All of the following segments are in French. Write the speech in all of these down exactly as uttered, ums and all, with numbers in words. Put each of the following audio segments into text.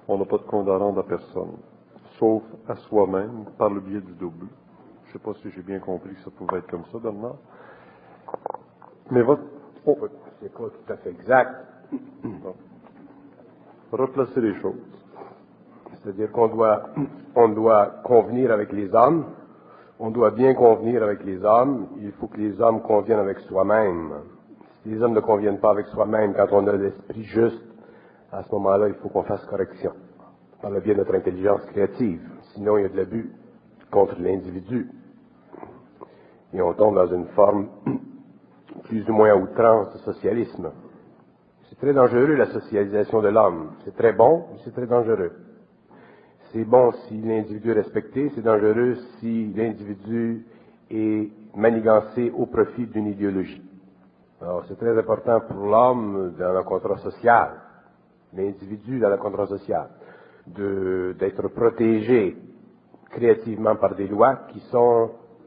On n'a pas de compte à rendre à personne, sauf à soi-même par le biais du double. Je ne sais pas si j'ai bien compris que ça pouvait être comme ça, Bernard. Mais votre... Oh. C'est pas tout à fait exact. Non. Replacer les choses. C'est-à-dire qu'on doit, on doit convenir avec les hommes, on doit bien convenir avec les hommes, il faut que les hommes conviennent avec soi-même. Si les hommes ne conviennent pas avec soi-même, quand on a l'esprit juste, à ce moment-là, il faut qu'on fasse correction, par le biais de notre intelligence créative. Sinon, il y a de l'abus contre l'individu. Et on tombe dans une forme plus ou moins à outrance de socialisme. C'est très dangereux, la socialisation de l'homme. C'est très bon, mais c'est très dangereux. C'est bon si l'individu est respecté, c'est dangereux si l'individu est manigancé au profit d'une idéologie. Alors, c'est très important pour l'homme dans le contrat social, l'individu dans le contrat social, de, d'être protégé créativement par des lois qui sont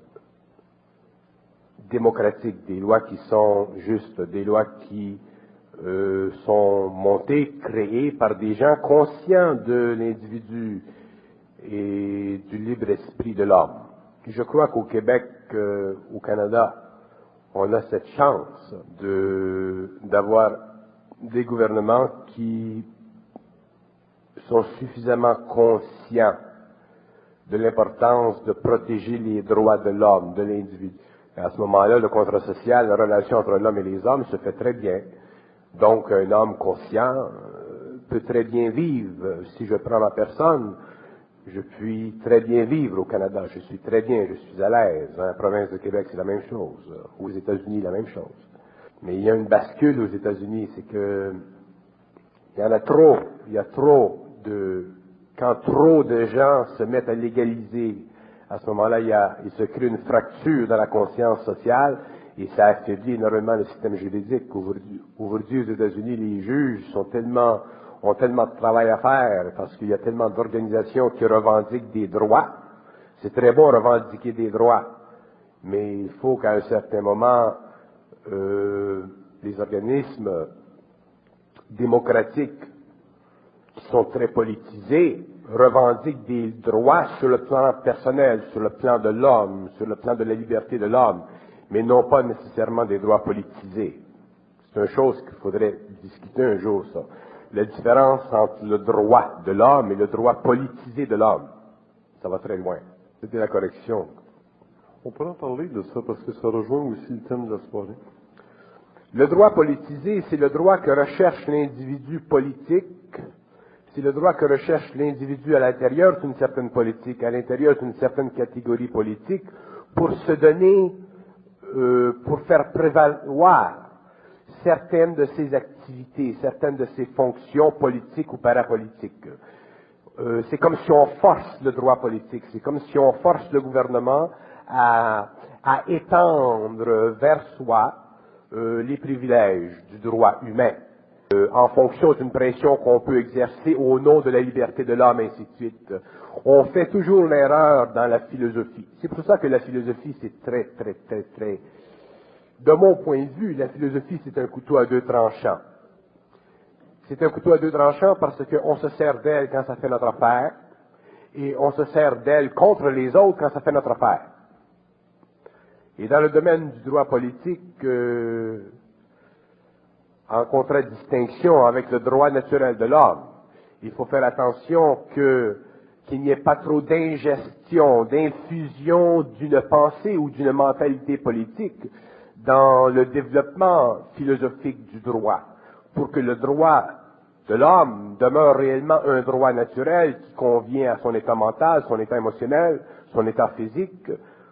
démocratiques, des lois qui sont justes, des lois qui euh, sont montées, créées par des gens conscients de l'individu et du libre esprit de l'homme. Je crois qu'au Québec, euh, au Canada, on a cette chance de, d'avoir des gouvernements qui sont suffisamment conscients de l'importance de protéger les droits de l'homme, de l'individu. À ce moment-là, le contrat social, la relation entre l'homme et les hommes se fait très bien. Donc, un homme conscient euh, peut très bien vivre. Si je prends ma personne, je puis très bien vivre au Canada. Je suis très bien, je suis à l'aise. Dans la province de Québec, c'est la même chose. Aux États-Unis, la même chose. Mais il y a une bascule aux États-Unis, c'est que il y en a trop. Il y a trop de... Quand trop de gens se mettent à légaliser, à ce moment-là, il, y a, il se crée une fracture dans la conscience sociale et ça affaiblit énormément le système juridique. Aujourd'hui, aujourd'hui aux États-Unis, les juges sont tellement, ont tellement de travail à faire parce qu'il y a tellement d'organisations qui revendiquent des droits. C'est très bon revendiquer des droits, mais il faut qu'à un certain moment, euh, les organismes démocratiques qui sont très politisés, revendiquent des droits sur le plan personnel, sur le plan de l'homme, sur le plan de la liberté de l'homme, mais non pas nécessairement des droits politisés. C'est une chose qu'il faudrait discuter un jour, ça. La différence entre le droit de l'homme et le droit politisé de l'homme. Ça va très loin. C'était la correction. On pourrait en parler de ça parce que ça rejoint aussi le thème de la soirée. Le droit politisé, c'est le droit que recherche l'individu politique. C'est le droit que recherche l'individu à l'intérieur d'une certaine politique, à l'intérieur d'une certaine catégorie politique, pour se donner, euh, pour faire prévaloir certaines de ses activités, certaines de ses fonctions politiques ou parapolitiques. Euh, c'est comme si on force le droit politique, c'est comme si on force le gouvernement à, à étendre vers soi euh, les privilèges du droit humain. Euh, en fonction d'une pression qu'on peut exercer au nom de la liberté de l'homme, ainsi de suite. On fait toujours l'erreur dans la philosophie. C'est pour ça que la philosophie, c'est très, très, très, très... De mon point de vue, la philosophie, c'est un couteau à deux tranchants. C'est un couteau à deux tranchants parce qu'on se sert d'elle quand ça fait notre affaire, et on se sert d'elle contre les autres quand ça fait notre affaire. Et dans le domaine du droit politique... Euh, en contradistinction avec le droit naturel de l'homme. Il faut faire attention que, qu'il n'y ait pas trop d'ingestion, d'infusion d'une pensée ou d'une mentalité politique dans le développement philosophique du droit, pour que le droit de l'homme demeure réellement un droit naturel qui convient à son état mental, son état émotionnel, son état physique,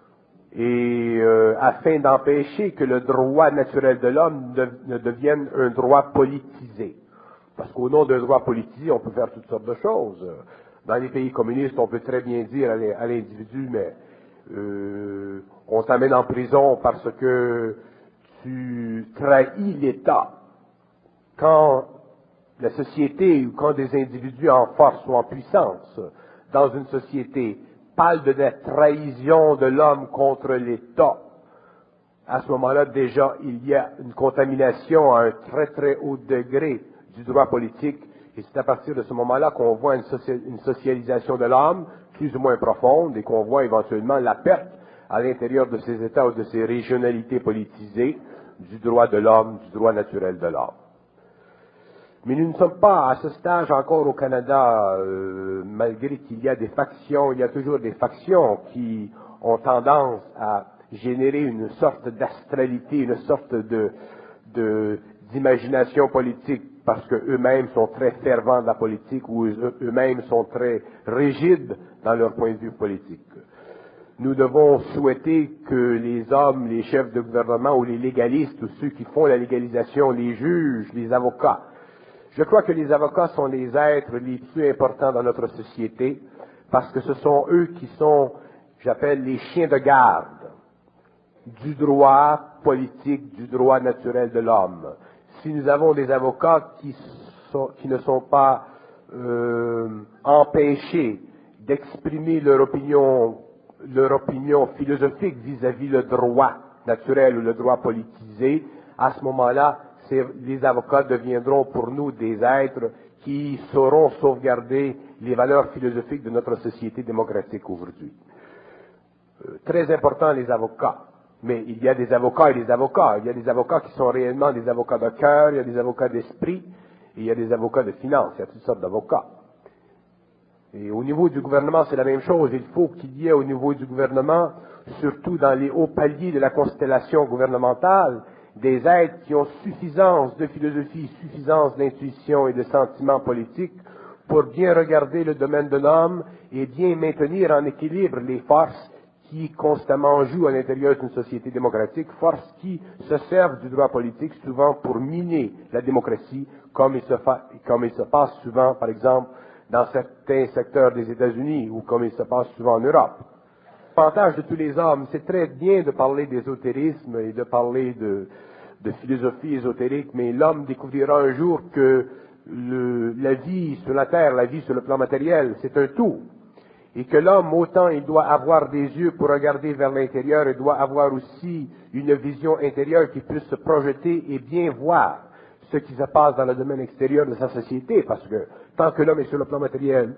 et euh, afin d'empêcher que le droit naturel de l'homme ne, ne devienne un droit politisé. Parce qu'au nom d'un droit politisé, on peut faire toutes sortes de choses. Dans les pays communistes, on peut très bien dire à l'individu, mais euh, on t'amène en prison parce que tu trahis l'État. Quand la société ou quand des individus en force ou en puissance dans une société parle de la trahison de l'homme contre l'État, à ce moment-là, déjà, il y a une contamination à un très très haut degré du droit politique Et c'est à partir de ce moment-là qu'on voit une, socia une socialisation de l'homme plus ou moins profonde et qu'on voit éventuellement la perte à l'intérieur de ces États ou de ces régionalités politisées du droit de l'homme, du droit naturel de l'homme. Mais nous ne sommes pas à ce stage encore au Canada, euh, malgré qu'il y a des factions, il y a toujours des factions qui ont tendance à générer une sorte d'astralité, une sorte de, de, d'imagination politique, parce qu'eux-mêmes sont très fervents de la politique ou eux-mêmes sont très rigides dans leur point de vue politique. Nous devons souhaiter que les hommes, les chefs de gouvernement ou les légalistes ou ceux qui font la légalisation, les juges, les avocats, je crois que les avocats sont les êtres les plus importants dans notre société parce que ce sont eux qui sont, j'appelle, les chiens de garde du droit politique, du droit naturel de l'homme. Si nous avons des avocats qui, sont, qui ne sont pas euh, empêchés d'exprimer leur opinion, leur opinion philosophique vis-à-vis le droit naturel ou le droit politisé, à ce moment-là, les avocats deviendront pour nous des êtres qui sauront sauvegarder les valeurs philosophiques de notre société démocratique aujourd'hui. Euh, très important les avocats. Mais il y a des avocats et des avocats. Il y a des avocats qui sont réellement des avocats de cœur, il y a des avocats d'esprit, et il y a des avocats de finance. Il y a toutes sortes d'avocats. Et au niveau du gouvernement, c'est la même chose. Il faut qu'il y ait au niveau du gouvernement, surtout dans les hauts paliers de la constellation gouvernementale, des êtres qui ont suffisance de philosophie, suffisance d'intuition et de sentiments politiques pour bien regarder le domaine de l'homme et bien maintenir en équilibre les forces qui constamment jouent à l'intérieur d'une société démocratique, forces qui se servent du droit politique souvent pour miner la démocratie, comme il se, fa, comme il se passe souvent, par exemple, dans certains secteurs des États-Unis ou comme il se passe souvent en Europe. L'avantage de tous les hommes, c'est très bien de parler d'ésotérisme et de parler de, de philosophie ésotérique, mais l'homme découvrira un jour que le, la vie sur la terre, la vie sur le plan matériel, c'est un tout. Et que l'homme, autant il doit avoir des yeux pour regarder vers l'intérieur, il doit avoir aussi une vision intérieure qui puisse se projeter et bien voir ce qui se passe dans le domaine extérieur de sa société, parce que tant que l'homme est sur le plan matériel,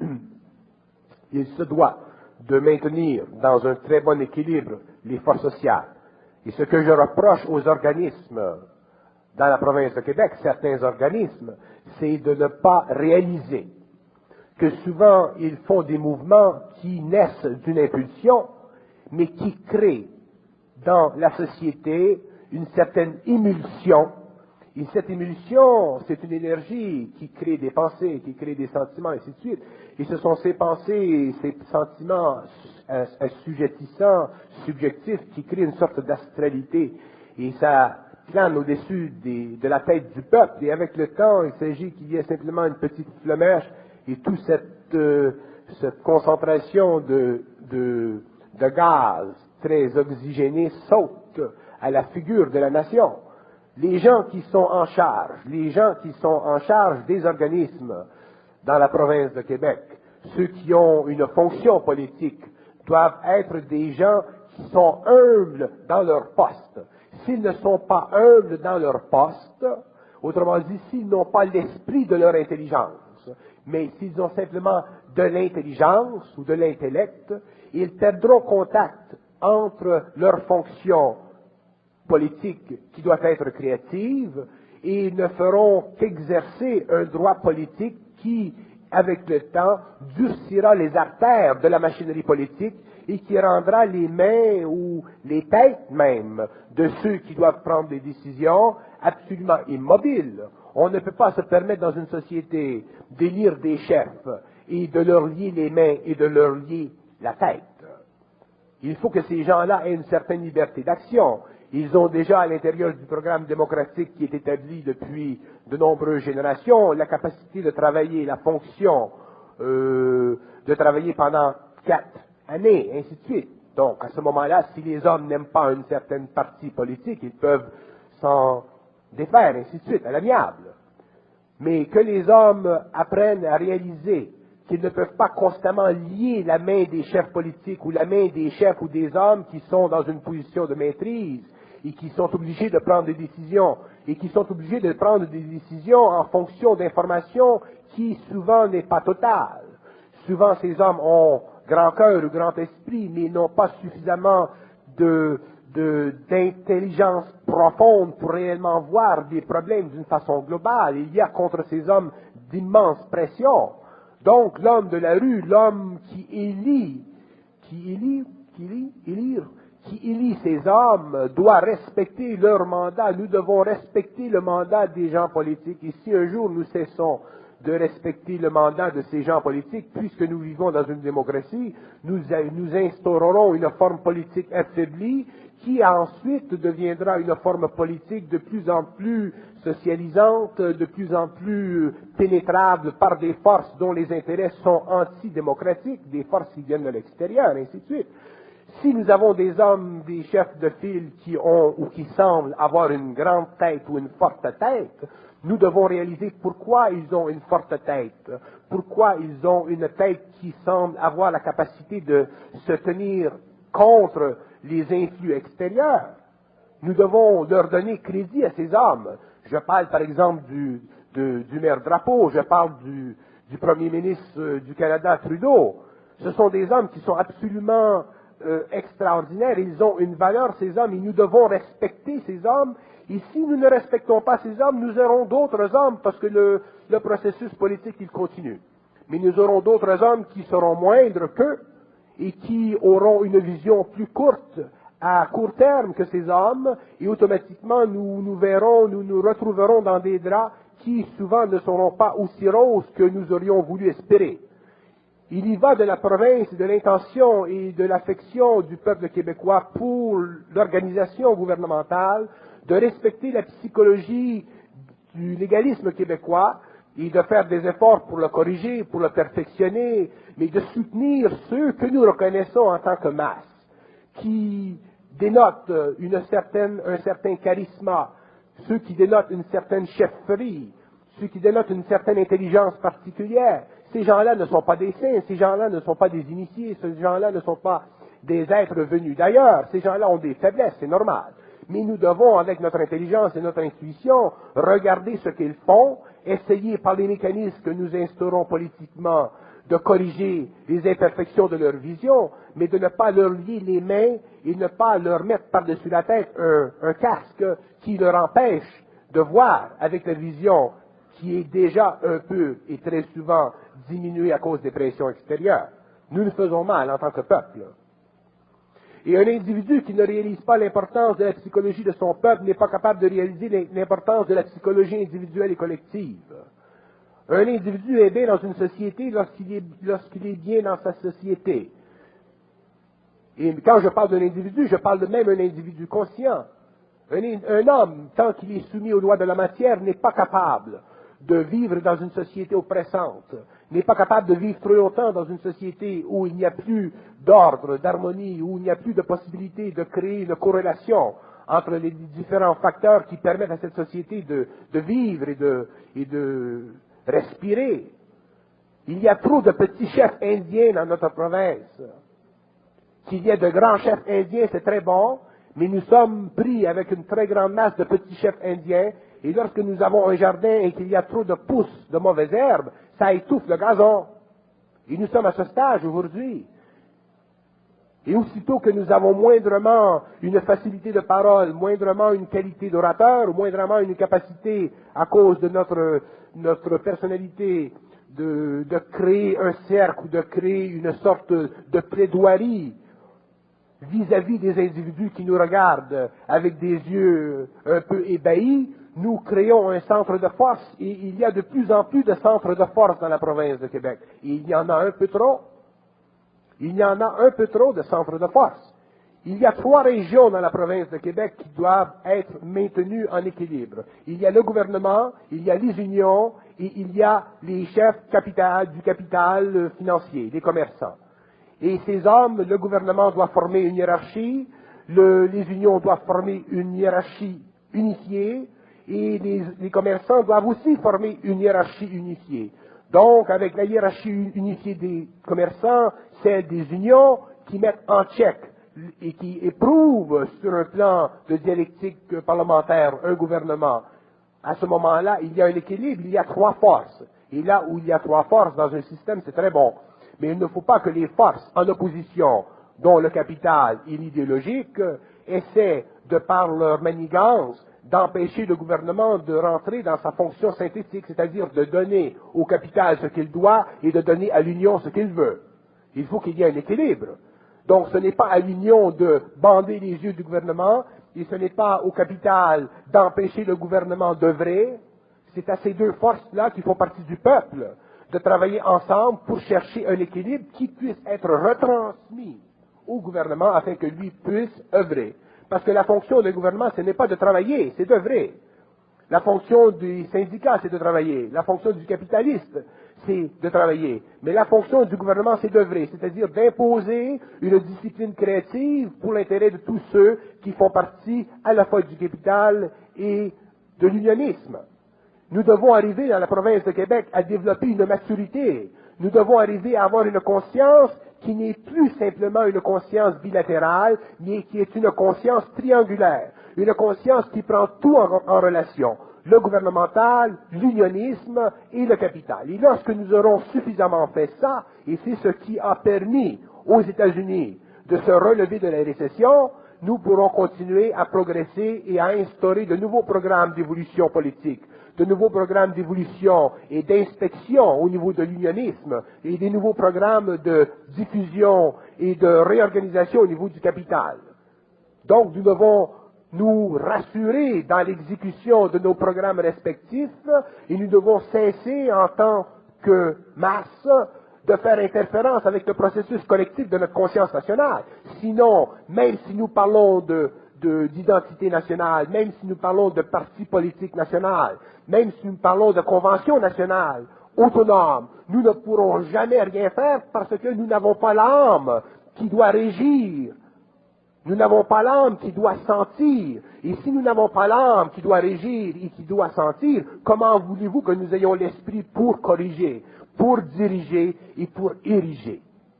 il se doit de maintenir dans un très bon équilibre les forces sociales. Et ce que je reproche aux organismes dans la province de Québec, certains organismes, c'est de ne pas réaliser que souvent ils font des mouvements qui naissent d'une impulsion, mais qui créent dans la société une certaine émulsion. Et cette émulsion, c'est une énergie qui crée des pensées, qui crée des sentiments, et ainsi de suite. Et ce sont ces pensées, ces sentiments assujettissants, subjectifs, qui créent une sorte d'astralité. Et ça plane au-dessus des, de la tête du peuple. Et avec le temps, il s'agit qu'il y ait simplement une petite flammèche, et toute cette, euh, cette concentration de, de, de gaz très oxygéné saute à la figure de la nation. Les gens qui sont en charge, les gens qui sont en charge des organismes dans la province de Québec, ceux qui ont une fonction politique, doivent être des gens qui sont humbles dans leur poste. S'ils ne sont pas humbles dans leur poste, autrement dit, s'ils n'ont pas l'esprit de leur intelligence, mais s'ils ont simplement de l'intelligence ou de l'intellect, ils perdront contact entre leurs fonctions politique qui doit être créative, et ils ne feront qu'exercer un droit politique qui, avec le temps, durcira les artères de la machinerie politique et qui rendra les mains ou les têtes même de ceux qui doivent prendre des décisions absolument immobiles. On ne peut pas se permettre dans une société d'élire des chefs et de leur lier les mains et de leur lier la tête. Il faut que ces gens-là aient une certaine liberté d'action. Ils ont déjà à l'intérieur du programme démocratique qui est établi depuis de nombreuses générations la capacité de travailler la fonction, euh, de travailler pendant quatre années, ainsi de suite. Donc, à ce moment-là, si les hommes n'aiment pas une certaine partie politique, ils peuvent s'en défaire, ainsi de suite, à l'amiable. Mais que les hommes apprennent à réaliser qu'ils ne peuvent pas constamment lier la main des chefs politiques ou la main des chefs ou des hommes qui sont dans une position de maîtrise, et qui sont obligés de prendre des décisions, et qui sont obligés de prendre des décisions en fonction d'informations qui souvent n'est pas totale. Souvent, ces hommes ont grand cœur ou grand esprit, mais n'ont pas suffisamment de, de, d'intelligence profonde pour réellement voir des problèmes d'une façon globale. Il y a contre ces hommes d'immenses pressions. Donc, l'homme de la rue, l'homme qui élit, qui élit, qui élit, élire, qui élit ces hommes, doit respecter leur mandat. Nous devons respecter le mandat des gens politiques. Et si un jour nous cessons de respecter le mandat de ces gens politiques, puisque nous vivons dans une démocratie, nous, nous instaurerons une forme politique affaiblie qui ensuite deviendra une forme politique de plus en plus socialisante, de plus en plus pénétrable par des forces dont les intérêts sont antidémocratiques, des forces qui viennent de l'extérieur, ainsi de suite. Si nous avons des hommes, des chefs de file qui ont ou qui semblent avoir une grande tête ou une forte tête, nous devons réaliser pourquoi ils ont une forte tête, pourquoi ils ont une tête qui semble avoir la capacité de se tenir contre les influx extérieurs. Nous devons leur donner crédit à ces hommes. Je parle par exemple du, de, du maire Drapeau, je parle du, du premier ministre du Canada, Trudeau. Ce sont des hommes qui sont absolument euh, extraordinaires. Ils ont une valeur, ces hommes, et nous devons respecter ces hommes. Et si nous ne respectons pas ces hommes, nous aurons d'autres hommes, parce que le, le processus politique, il continue. Mais nous aurons d'autres hommes qui seront moindres qu'eux et qui auront une vision plus courte, à court terme que ces hommes, et automatiquement nous nous verrons, nous nous retrouverons dans des draps qui souvent ne seront pas aussi roses que nous aurions voulu espérer. Il y va de la province, de l'intention et de l'affection du peuple québécois pour l'organisation gouvernementale, de respecter la psychologie du légalisme québécois et de faire des efforts pour le corriger, pour le perfectionner, mais de soutenir ceux que nous reconnaissons en tant que masse, qui dénotent une certaine, un certain charisme, ceux qui dénotent une certaine chefferie, ceux qui dénotent une certaine intelligence particulière. Ces gens-là ne sont pas des saints, ces gens-là ne sont pas des initiés, ces gens-là ne sont pas des êtres venus d'ailleurs, ces gens-là ont des faiblesses, c'est normal. Mais nous devons, avec notre intelligence et notre intuition, regarder ce qu'ils font, essayer par les mécanismes que nous instaurons politiquement de corriger les imperfections de leur vision, mais de ne pas leur lier les mains et ne pas leur mettre par-dessus la tête un, un casque qui leur empêche de voir avec la vision qui est déjà un peu et très souvent diminuée à cause des pressions extérieures. Nous nous faisons mal en tant que peuple. Et un individu qui ne réalise pas l'importance de la psychologie de son peuple n'est pas capable de réaliser l'importance de la psychologie individuelle et collective. Un individu est bien dans une société lorsqu'il est, lorsqu'il est bien dans sa société. Et quand je parle d'un individu, je parle de même d'un individu conscient. Un, un homme, tant qu'il est soumis aux lois de la matière, n'est pas capable de vivre dans une société oppressante, n'est pas capable de vivre trop longtemps dans une société où il n'y a plus d'ordre, d'harmonie, où il n'y a plus de possibilité de créer une corrélation entre les différents facteurs qui permettent à cette société de, de vivre et de, et de respirer. Il y a trop de petits chefs indiens dans notre province. Qu'il y ait de grands chefs indiens, c'est très bon, mais nous sommes pris avec une très grande masse de petits chefs indiens, et lorsque nous avons un jardin et qu'il y a trop de pousses de mauvaises herbes, ça étouffe le gazon. Et nous sommes à ce stage aujourd'hui. Et aussitôt que nous avons moindrement une facilité de parole, moindrement une qualité d'orateur, moindrement une capacité, à cause de notre, notre personnalité, de, de créer un cercle, de créer une sorte de plaidoirie vis-à-vis des individus qui nous regardent avec des yeux un peu ébahis, nous créons un centre de force et il y a de plus en plus de centres de force dans la province de Québec. Et il y en a un peu trop. Il y en a un peu trop de centres de force. Il y a trois régions dans la province de Québec qui doivent être maintenues en équilibre. Il y a le gouvernement, il y a les unions et il y a les chefs capital, du capital financier, les commerçants. Et ces hommes, le gouvernement doit former une hiérarchie, le, les unions doivent former une hiérarchie unifiée, et les, les commerçants doivent aussi former une hiérarchie unifiée. Donc, avec la hiérarchie unifiée des commerçants, celle des unions qui mettent en check et qui éprouve sur un plan de dialectique parlementaire un gouvernement, à ce moment-là, il y a un équilibre, il y a trois forces. Et là où il y a trois forces dans un système, c'est très bon. Mais il ne faut pas que les forces en opposition, dont le capital et l'idéologique, essaient, de par leur manigance, d'empêcher le gouvernement de rentrer dans sa fonction synthétique, c'est-à-dire de donner au capital ce qu'il doit et de donner à l'Union ce qu'il veut. Il faut qu'il y ait un équilibre. Donc ce n'est pas à l'Union de bander les yeux du gouvernement, et ce n'est pas au capital d'empêcher le gouvernement d'œuvrer. C'est à ces deux forces-là qui font partie du peuple de travailler ensemble pour chercher un équilibre qui puisse être retransmis au gouvernement afin que lui puisse œuvrer. Parce que la fonction du gouvernement, ce n'est pas de travailler, c'est d'œuvrer. La fonction du syndicat, c'est de travailler. La fonction du capitaliste, c'est de travailler. Mais la fonction du gouvernement, c'est d'œuvrer, c'est-à-dire d'imposer une discipline créative pour l'intérêt de tous ceux qui font partie à la fois du capital et de l'unionisme. Nous devons arriver dans la province de Québec à développer une maturité. Nous devons arriver à avoir une conscience qui n'est plus simplement une conscience bilatérale, mais qui est une conscience triangulaire. Une conscience qui prend tout en, en relation. Le gouvernemental, l'unionisme et le capital. Et lorsque nous aurons suffisamment fait ça, et c'est ce qui a permis aux États-Unis de se relever de la récession, nous pourrons continuer à progresser et à instaurer de nouveaux programmes d'évolution politique, de nouveaux programmes d'évolution et d'inspection au niveau de l'unionisme et des nouveaux programmes de diffusion et de réorganisation au niveau du capital. Donc nous devons nous rassurer dans l'exécution de nos programmes respectifs et nous devons cesser en tant que masse de faire interférence avec le processus collectif de notre conscience nationale. Sinon, même si nous parlons de, de, d'identité nationale, même si nous parlons de parti politique national, même si nous parlons de convention nationale autonome, nous ne pourrons jamais rien faire parce que nous n'avons pas l'âme qui doit régir. Nous n'avons pas l'âme qui doit sentir. Et si nous n'avons pas l'âme qui doit régir et qui doit sentir, comment voulez-vous que nous ayons l'esprit pour corriger, pour diriger et pour ériger?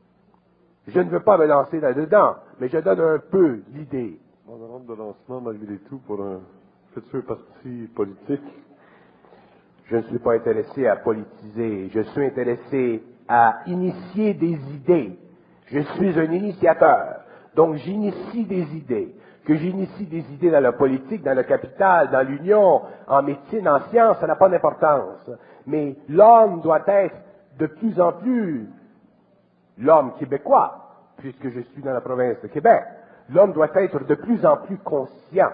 Je ne veux pas me lancer là-dedans, mais je donne un peu l'idée. On rentre de lancement malgré tout pour un futur parti politique. Je ne suis pas intéressé à politiser, je suis intéressé à initier des idées. Je suis un initiateur. Donc j'initie des idées. Que j'initie des idées dans la politique, dans le capital, dans l'union, en médecine, en sciences, ça n'a pas d'importance. Mais l'homme doit être de plus en plus, l'homme québécois, puisque je suis dans la province de Québec, l'homme doit être de plus en plus conscient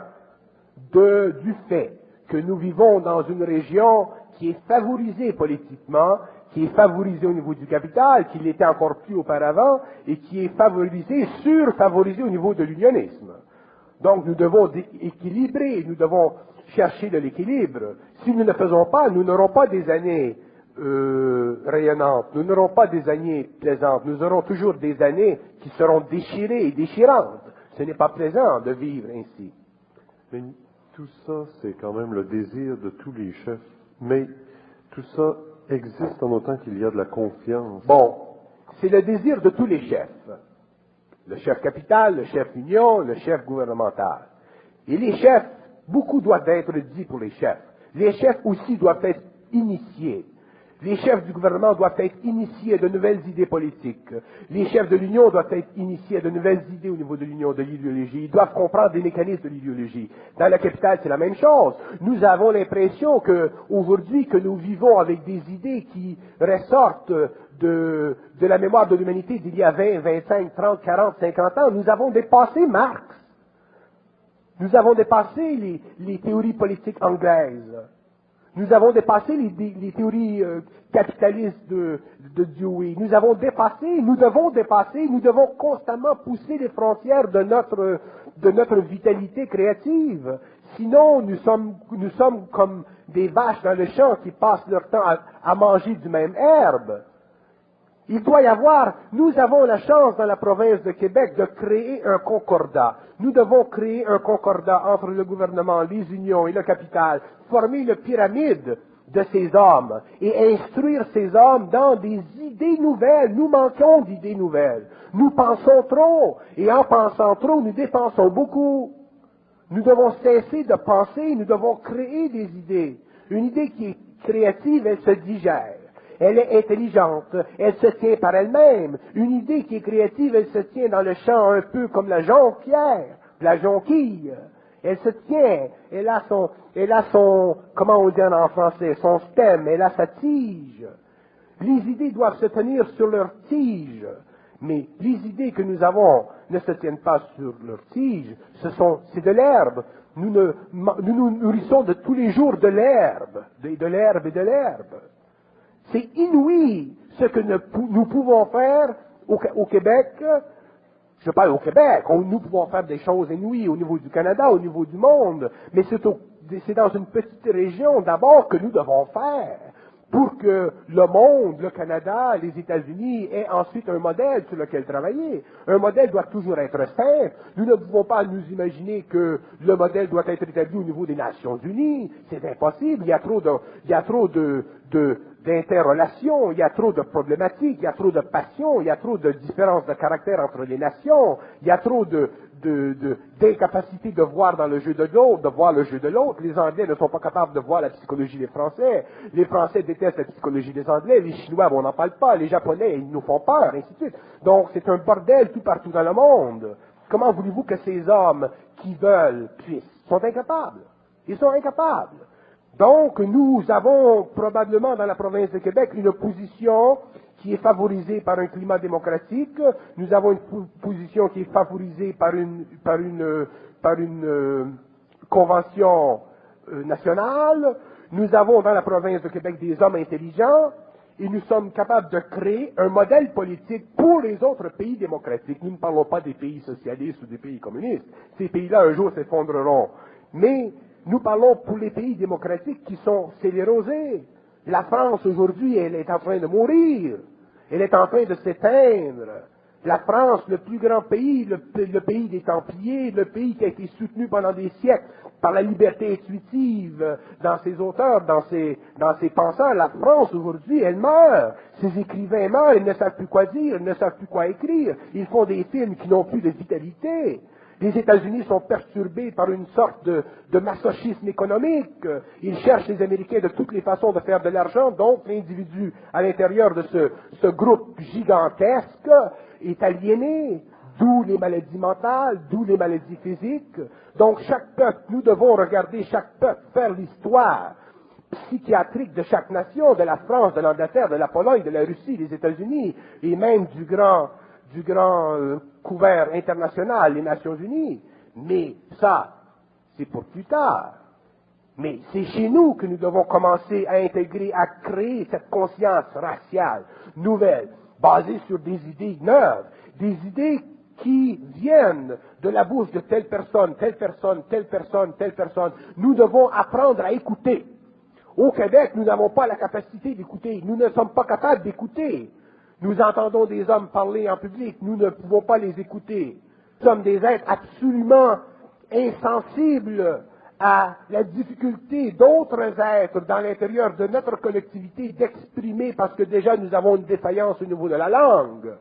de, du fait que nous vivons dans une région qui est favorisée politiquement, qui est favorisé au niveau du capital, qui l'était encore plus auparavant, et qui est favorisé, surfavorisé au niveau de l'unionisme. Donc nous devons équilibrer, nous devons chercher de l'équilibre. Si nous ne le faisons pas, nous n'aurons pas des années euh, rayonnantes, nous n'aurons pas des années plaisantes, nous aurons toujours des années qui seront déchirées et déchirantes. Ce n'est pas plaisant de vivre ainsi. Mais tout ça, c'est quand même le désir de tous les chefs. Mais tout ça existe en autant qu'il y a de la confiance. Bon, c'est le désir de tous les chefs. Le chef capital, le chef union, le chef gouvernemental. Et les chefs, beaucoup doivent être dit pour les chefs. Les chefs aussi doivent être initiés. Les chefs du gouvernement doivent être initiés de nouvelles idées politiques. Les chefs de l'Union doivent être initiés de nouvelles idées au niveau de l'Union, de l'idéologie. Ils doivent comprendre des mécanismes de l'idéologie. Dans la capitale, c'est la même chose. Nous avons l'impression que, aujourd'hui, que nous vivons avec des idées qui ressortent de, de la mémoire de l'humanité d'il y a vingt, vingt-cinq, trente, quarante, cinquante ans. Nous avons dépassé Marx. Nous avons dépassé les, les théories politiques anglaises. Nous avons dépassé les, les théories euh, capitalistes de, de Dewey. Nous avons dépassé, nous devons dépasser, nous devons constamment pousser les frontières de notre, de notre vitalité créative. Sinon, nous sommes, nous sommes comme des vaches dans le champ qui passent leur temps à, à manger du même herbe. Il doit y avoir, nous avons la chance dans la province de Québec de créer un concordat. Nous devons créer un concordat entre le gouvernement, les unions et le capital, former une pyramide de ces hommes et instruire ces hommes dans des idées nouvelles. Nous manquons d'idées nouvelles. Nous pensons trop, et en pensant trop, nous dépensons beaucoup. Nous devons cesser de penser, nous devons créer des idées. Une idée qui est créative, elle se digère. Elle est intelligente, elle se tient par elle-même. Une idée qui est créative, elle se tient dans le champ un peu comme la jonquière, la jonquille. Elle se tient, elle a son, elle a son, comment on dit en français, son stem, elle a sa tige. Les idées doivent se tenir sur leur tige. Mais les idées que nous avons ne se tiennent pas sur leur tige, ce sont, c'est de l'herbe. Nous, ne, nous nous nourrissons de tous les jours de l'herbe, de, de l'herbe et de l'herbe. C'est inouï ce que nous, nous pouvons faire au, au Québec. Je parle au Québec, on, nous pouvons faire des choses inouïes au niveau du Canada, au niveau du monde, mais c'est, au, c'est dans une petite région d'abord que nous devons faire. Pour que le monde, le Canada, les États-Unis aient ensuite un modèle sur lequel travailler. Un modèle doit toujours être simple. Nous ne pouvons pas nous imaginer que le modèle doit être établi au niveau des Nations Unies. C'est impossible. Il y a trop de, il y a trop de, de, d'interrelations, il y a trop de problématiques, il y a trop de passions, il y a trop de différences de caractère entre les nations, il y a trop de, de, de, d'incapacité de voir dans le jeu de l'autre, de voir le jeu de l'autre. Les Anglais ne sont pas capables de voir la psychologie des Français. Les Français détestent la psychologie des Anglais. Les Chinois, bon, on n'en parle pas. Les Japonais, ils nous font peur, ainsi de suite. Donc, c'est un bordel tout partout dans le monde. Comment voulez-vous que ces hommes qui veulent puissent? Ils sont incapables. Ils sont incapables. Donc, nous avons probablement dans la province de Québec une position qui est favorisée par un climat démocratique. Nous avons une position qui est favorisée par une, par une, par une euh, convention euh, nationale. Nous avons dans la province de Québec des hommes intelligents et nous sommes capables de créer un modèle politique pour les autres pays démocratiques. Nous ne parlons pas des pays socialistes ou des pays communistes. Ces pays-là, un jour, s'effondreront. Mais nous parlons pour les pays démocratiques qui sont sclérosés. La France, aujourd'hui, elle est en train de mourir. Elle est en train de s'éteindre. La France, le plus grand pays, le, le pays des Templiers, le pays qui a été soutenu pendant des siècles par la liberté intuitive dans ses auteurs, dans ses, dans ses penseurs, la France, aujourd'hui, elle meurt. Ses écrivains meurent, ils ne savent plus quoi dire, ils ne savent plus quoi écrire. Ils font des films qui n'ont plus de vitalité. Les États-Unis sont perturbés par une sorte de, de masochisme économique. Ils cherchent, les Américains, de toutes les façons de faire de l'argent. Donc, l'individu, à l'intérieur de ce, ce groupe gigantesque, est aliéné. D'où les maladies mentales, d'où les maladies physiques. Donc, chaque peuple, nous devons regarder chaque peuple faire l'histoire psychiatrique de chaque nation, de la France, de l'Angleterre, de la Pologne, de la Russie, des États-Unis, et même du grand... du grand euh, couvert international, les Nations Unies. Mais ça, c'est pour plus tard. Mais c'est chez nous que nous devons commencer à intégrer, à créer cette conscience raciale nouvelle, basée sur des idées neuves, des idées qui viennent de la bouche de telle personne, telle personne, telle personne, telle personne. Nous devons apprendre à écouter. Au Québec, nous n'avons pas la capacité d'écouter. Nous ne sommes pas capables d'écouter. Nous entendons des hommes parler en public, nous ne pouvons pas les écouter. Nous sommes des êtres absolument insensibles à la difficulté d'autres êtres dans l'intérieur de notre collectivité d'exprimer, parce que déjà nous avons une défaillance au niveau de la langue.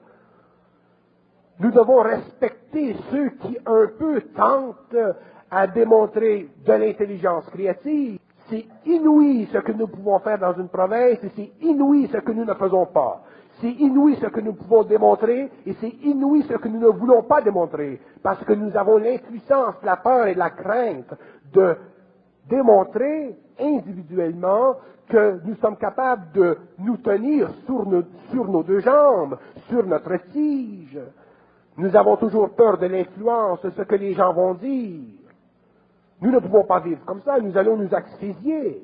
Nous devons respecter ceux qui un peu tentent à démontrer de l'intelligence créative. C'est inouï ce que nous pouvons faire dans une province et c'est inouï ce que nous ne faisons pas. C'est inouï ce que nous pouvons démontrer et c'est inouï ce que nous ne voulons pas démontrer, parce que nous avons l'impuissance, la peur et la crainte de démontrer individuellement que nous sommes capables de nous tenir sur nos, sur nos deux jambes, sur notre tige. Nous avons toujours peur de l'influence, de ce que les gens vont dire. Nous ne pouvons pas vivre comme ça, nous allons nous asphyxier.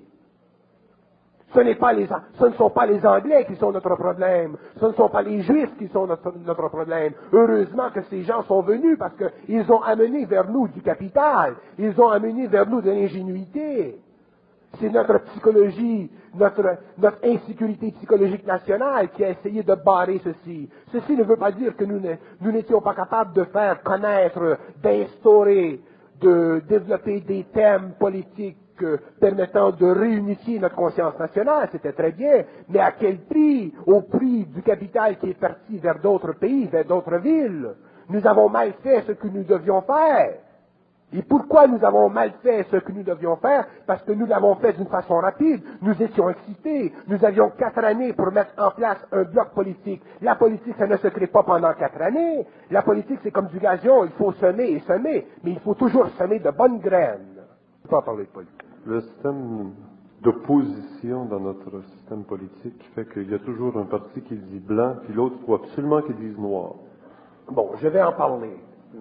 Ce, n'est pas les, ce ne sont pas les Anglais qui sont notre problème. Ce ne sont pas les Juifs qui sont notre, notre problème. Heureusement que ces gens sont venus parce qu'ils ont amené vers nous du capital. Ils ont amené vers nous de l'ingénuité. C'est notre psychologie, notre, notre insécurité psychologique nationale qui a essayé de barrer ceci. Ceci ne veut pas dire que nous, ne, nous n'étions pas capables de faire connaître, d'instaurer, de développer des thèmes politiques euh, permettant de réunifier notre conscience nationale, c'était très bien, mais à quel prix? Au prix du capital qui est parti vers d'autres pays, vers d'autres villes. Nous avons mal fait ce que nous devions faire. Et pourquoi nous avons mal fait ce que nous devions faire? Parce que nous l'avons fait d'une façon rapide. Nous étions excités. Nous avions quatre années pour mettre en place un bloc politique. La politique, ça ne se crée pas pendant quatre années. La politique, c'est comme du gazon. Il faut semer et semer. Mais il faut toujours semer de bonnes graines. Je ne peux pas parler de politique. Le système d'opposition dans notre système politique fait qu'il y a toujours un parti qui dit blanc, puis l'autre, il faut absolument qu'il dise noir. Bon, je vais en parler.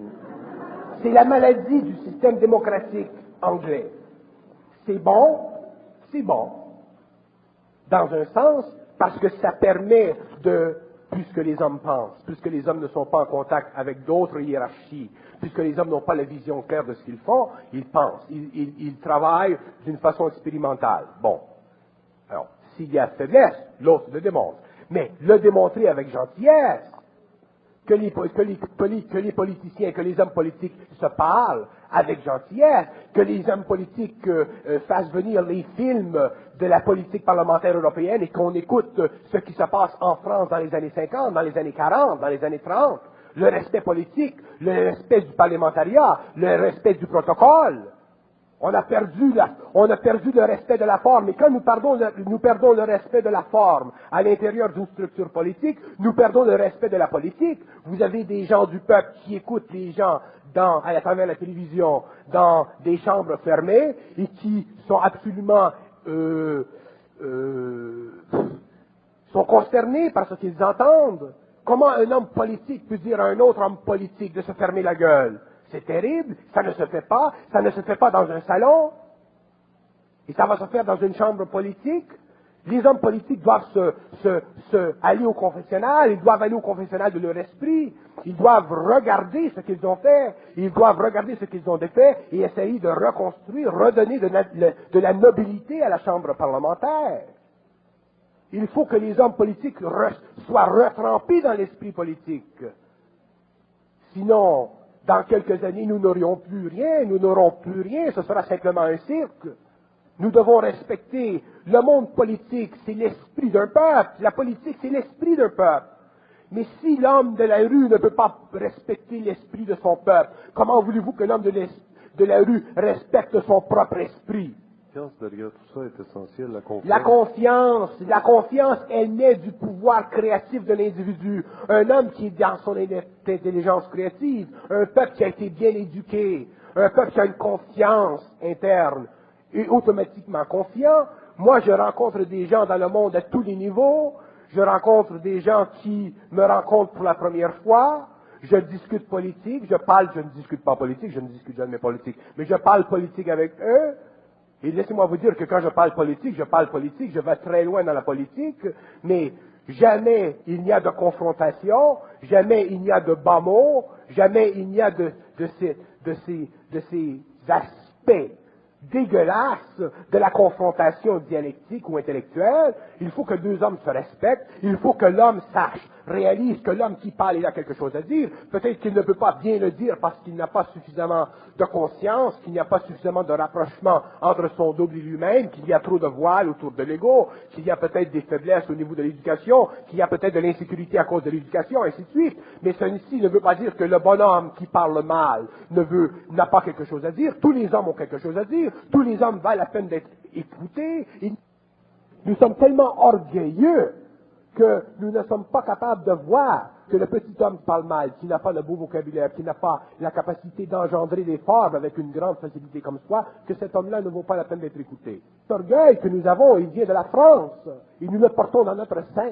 C'est la maladie du système démocratique anglais. C'est bon, c'est bon. Dans un sens, parce que ça permet de, puisque les hommes pensent, puisque les hommes ne sont pas en contact avec d'autres hiérarchies, puisque les hommes n'ont pas la vision claire de ce qu'ils font, ils pensent, ils, ils, ils travaillent d'une façon expérimentale. Bon. Alors, s'il y a faiblesse, l'autre le démontre. Mais le démontrer avec gentillesse, que les, que, les, que les politiciens, que les hommes politiques se parlent avec gentillesse, que les hommes politiques euh, euh, fassent venir les films de la politique parlementaire européenne et qu'on écoute euh, ce qui se passe en France dans les années cinquante, dans les années quarante, dans les années trente, le respect politique, le respect du parlementariat, le respect du protocole. On a perdu la, on a perdu le respect de la forme. Et quand nous perdons le, nous perdons le respect de la forme à l'intérieur d'une structure politique, nous perdons le respect de la politique. Vous avez des gens du peuple qui écoutent les gens dans, à travers la télévision, dans des chambres fermées, et qui sont absolument, euh, euh, sont consternés par ce qu'ils entendent. Comment un homme politique peut dire à un autre homme politique de se fermer la gueule? C'est terrible, ça ne se fait pas, ça ne se fait pas dans un salon, et ça va se faire dans une chambre politique. Les hommes politiques doivent se, se, se aller au confessionnal, ils doivent aller au confessionnal de leur esprit, ils doivent regarder ce qu'ils ont fait, ils doivent regarder ce qu'ils ont fait et essayer de reconstruire, redonner de, de la nobilité à la chambre parlementaire. Il faut que les hommes politiques re, soient retrempés dans l'esprit politique. Sinon, dans quelques années, nous n'aurions plus rien, nous n'aurons plus rien, ce sera simplement un cirque. Nous devons respecter le monde politique, c'est l'esprit d'un peuple. La politique, c'est l'esprit d'un peuple. Mais si l'homme de la rue ne peut pas respecter l'esprit de son peuple, comment voulez-vous que l'homme de, de la rue respecte son propre esprit? La confiance derrière tout ça est essentielle, la confiance. La confiance, la confiance, elle naît du pouvoir créatif de l'individu. Un homme qui est dans son intelligence créative, un peuple qui a été bien éduqué, un peuple qui a une confiance interne et automatiquement confiant. Moi, je rencontre des gens dans le monde à tous les niveaux. Je rencontre des gens qui me rencontrent pour la première fois. Je discute politique, je parle, je ne discute pas politique, je ne discute jamais politique, mais je parle politique avec eux. Et laissez-moi vous dire que quand je parle politique, je parle politique, je vais très loin dans la politique, mais jamais il n'y a de confrontation, jamais il n'y a de bas mots, jamais il n'y a de, de, ces, de, ces, de ces aspects dégueulasses de la confrontation dialectique ou intellectuelle. Il faut que deux hommes se respectent, il faut que l'homme sache, réalise que l'homme qui parle, il a quelque chose à dire. Peut-être qu'il ne peut pas bien le dire parce qu'il n'a pas suffisamment de conscience, qu'il n'y a pas suffisamment de rapprochement entre son double et lui-même, qu'il y a trop de voiles autour de l'ego, qu'il y a peut-être des faiblesses au niveau de l'éducation, qu'il y a peut-être de l'insécurité à cause de l'éducation, ainsi de suite. Mais ceci ne veut pas dire que le bonhomme qui parle mal ne veut, n'a pas quelque chose à dire. Tous les hommes ont quelque chose à dire. Tous les hommes valent la peine d'être écoutés. Et nous sommes tellement orgueilleux que nous ne sommes pas capables de voir que le petit homme qui parle mal, qui n'a pas le beau vocabulaire, qui n'a pas la capacité d'engendrer des formes avec une grande facilité comme soi, que cet homme-là ne vaut pas la peine d'être écouté. Cet orgueil que nous avons, il vient de la France, et nous le portons dans notre sein.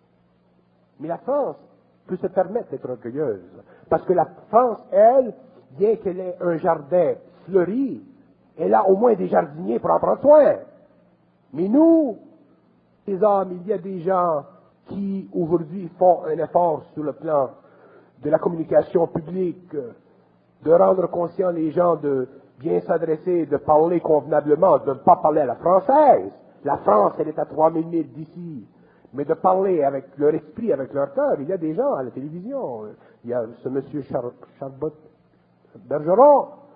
Mais la France peut se permettre d'être orgueilleuse, parce que la France, elle, bien qu'elle ait un jardin fleuri, elle a au moins des jardiniers pour en prendre soin. Mais nous, les hommes, il y a des gens qui, aujourd'hui, font un effort sur le plan de la communication publique, de rendre conscients les gens de bien s'adresser, de parler convenablement, de ne pas parler à la française. La France, elle est à trois mille milles d'ici. Mais de parler avec leur esprit, avec leur cœur. Il y a des gens à la télévision. Il y a ce monsieur Char Charbot Bergeron,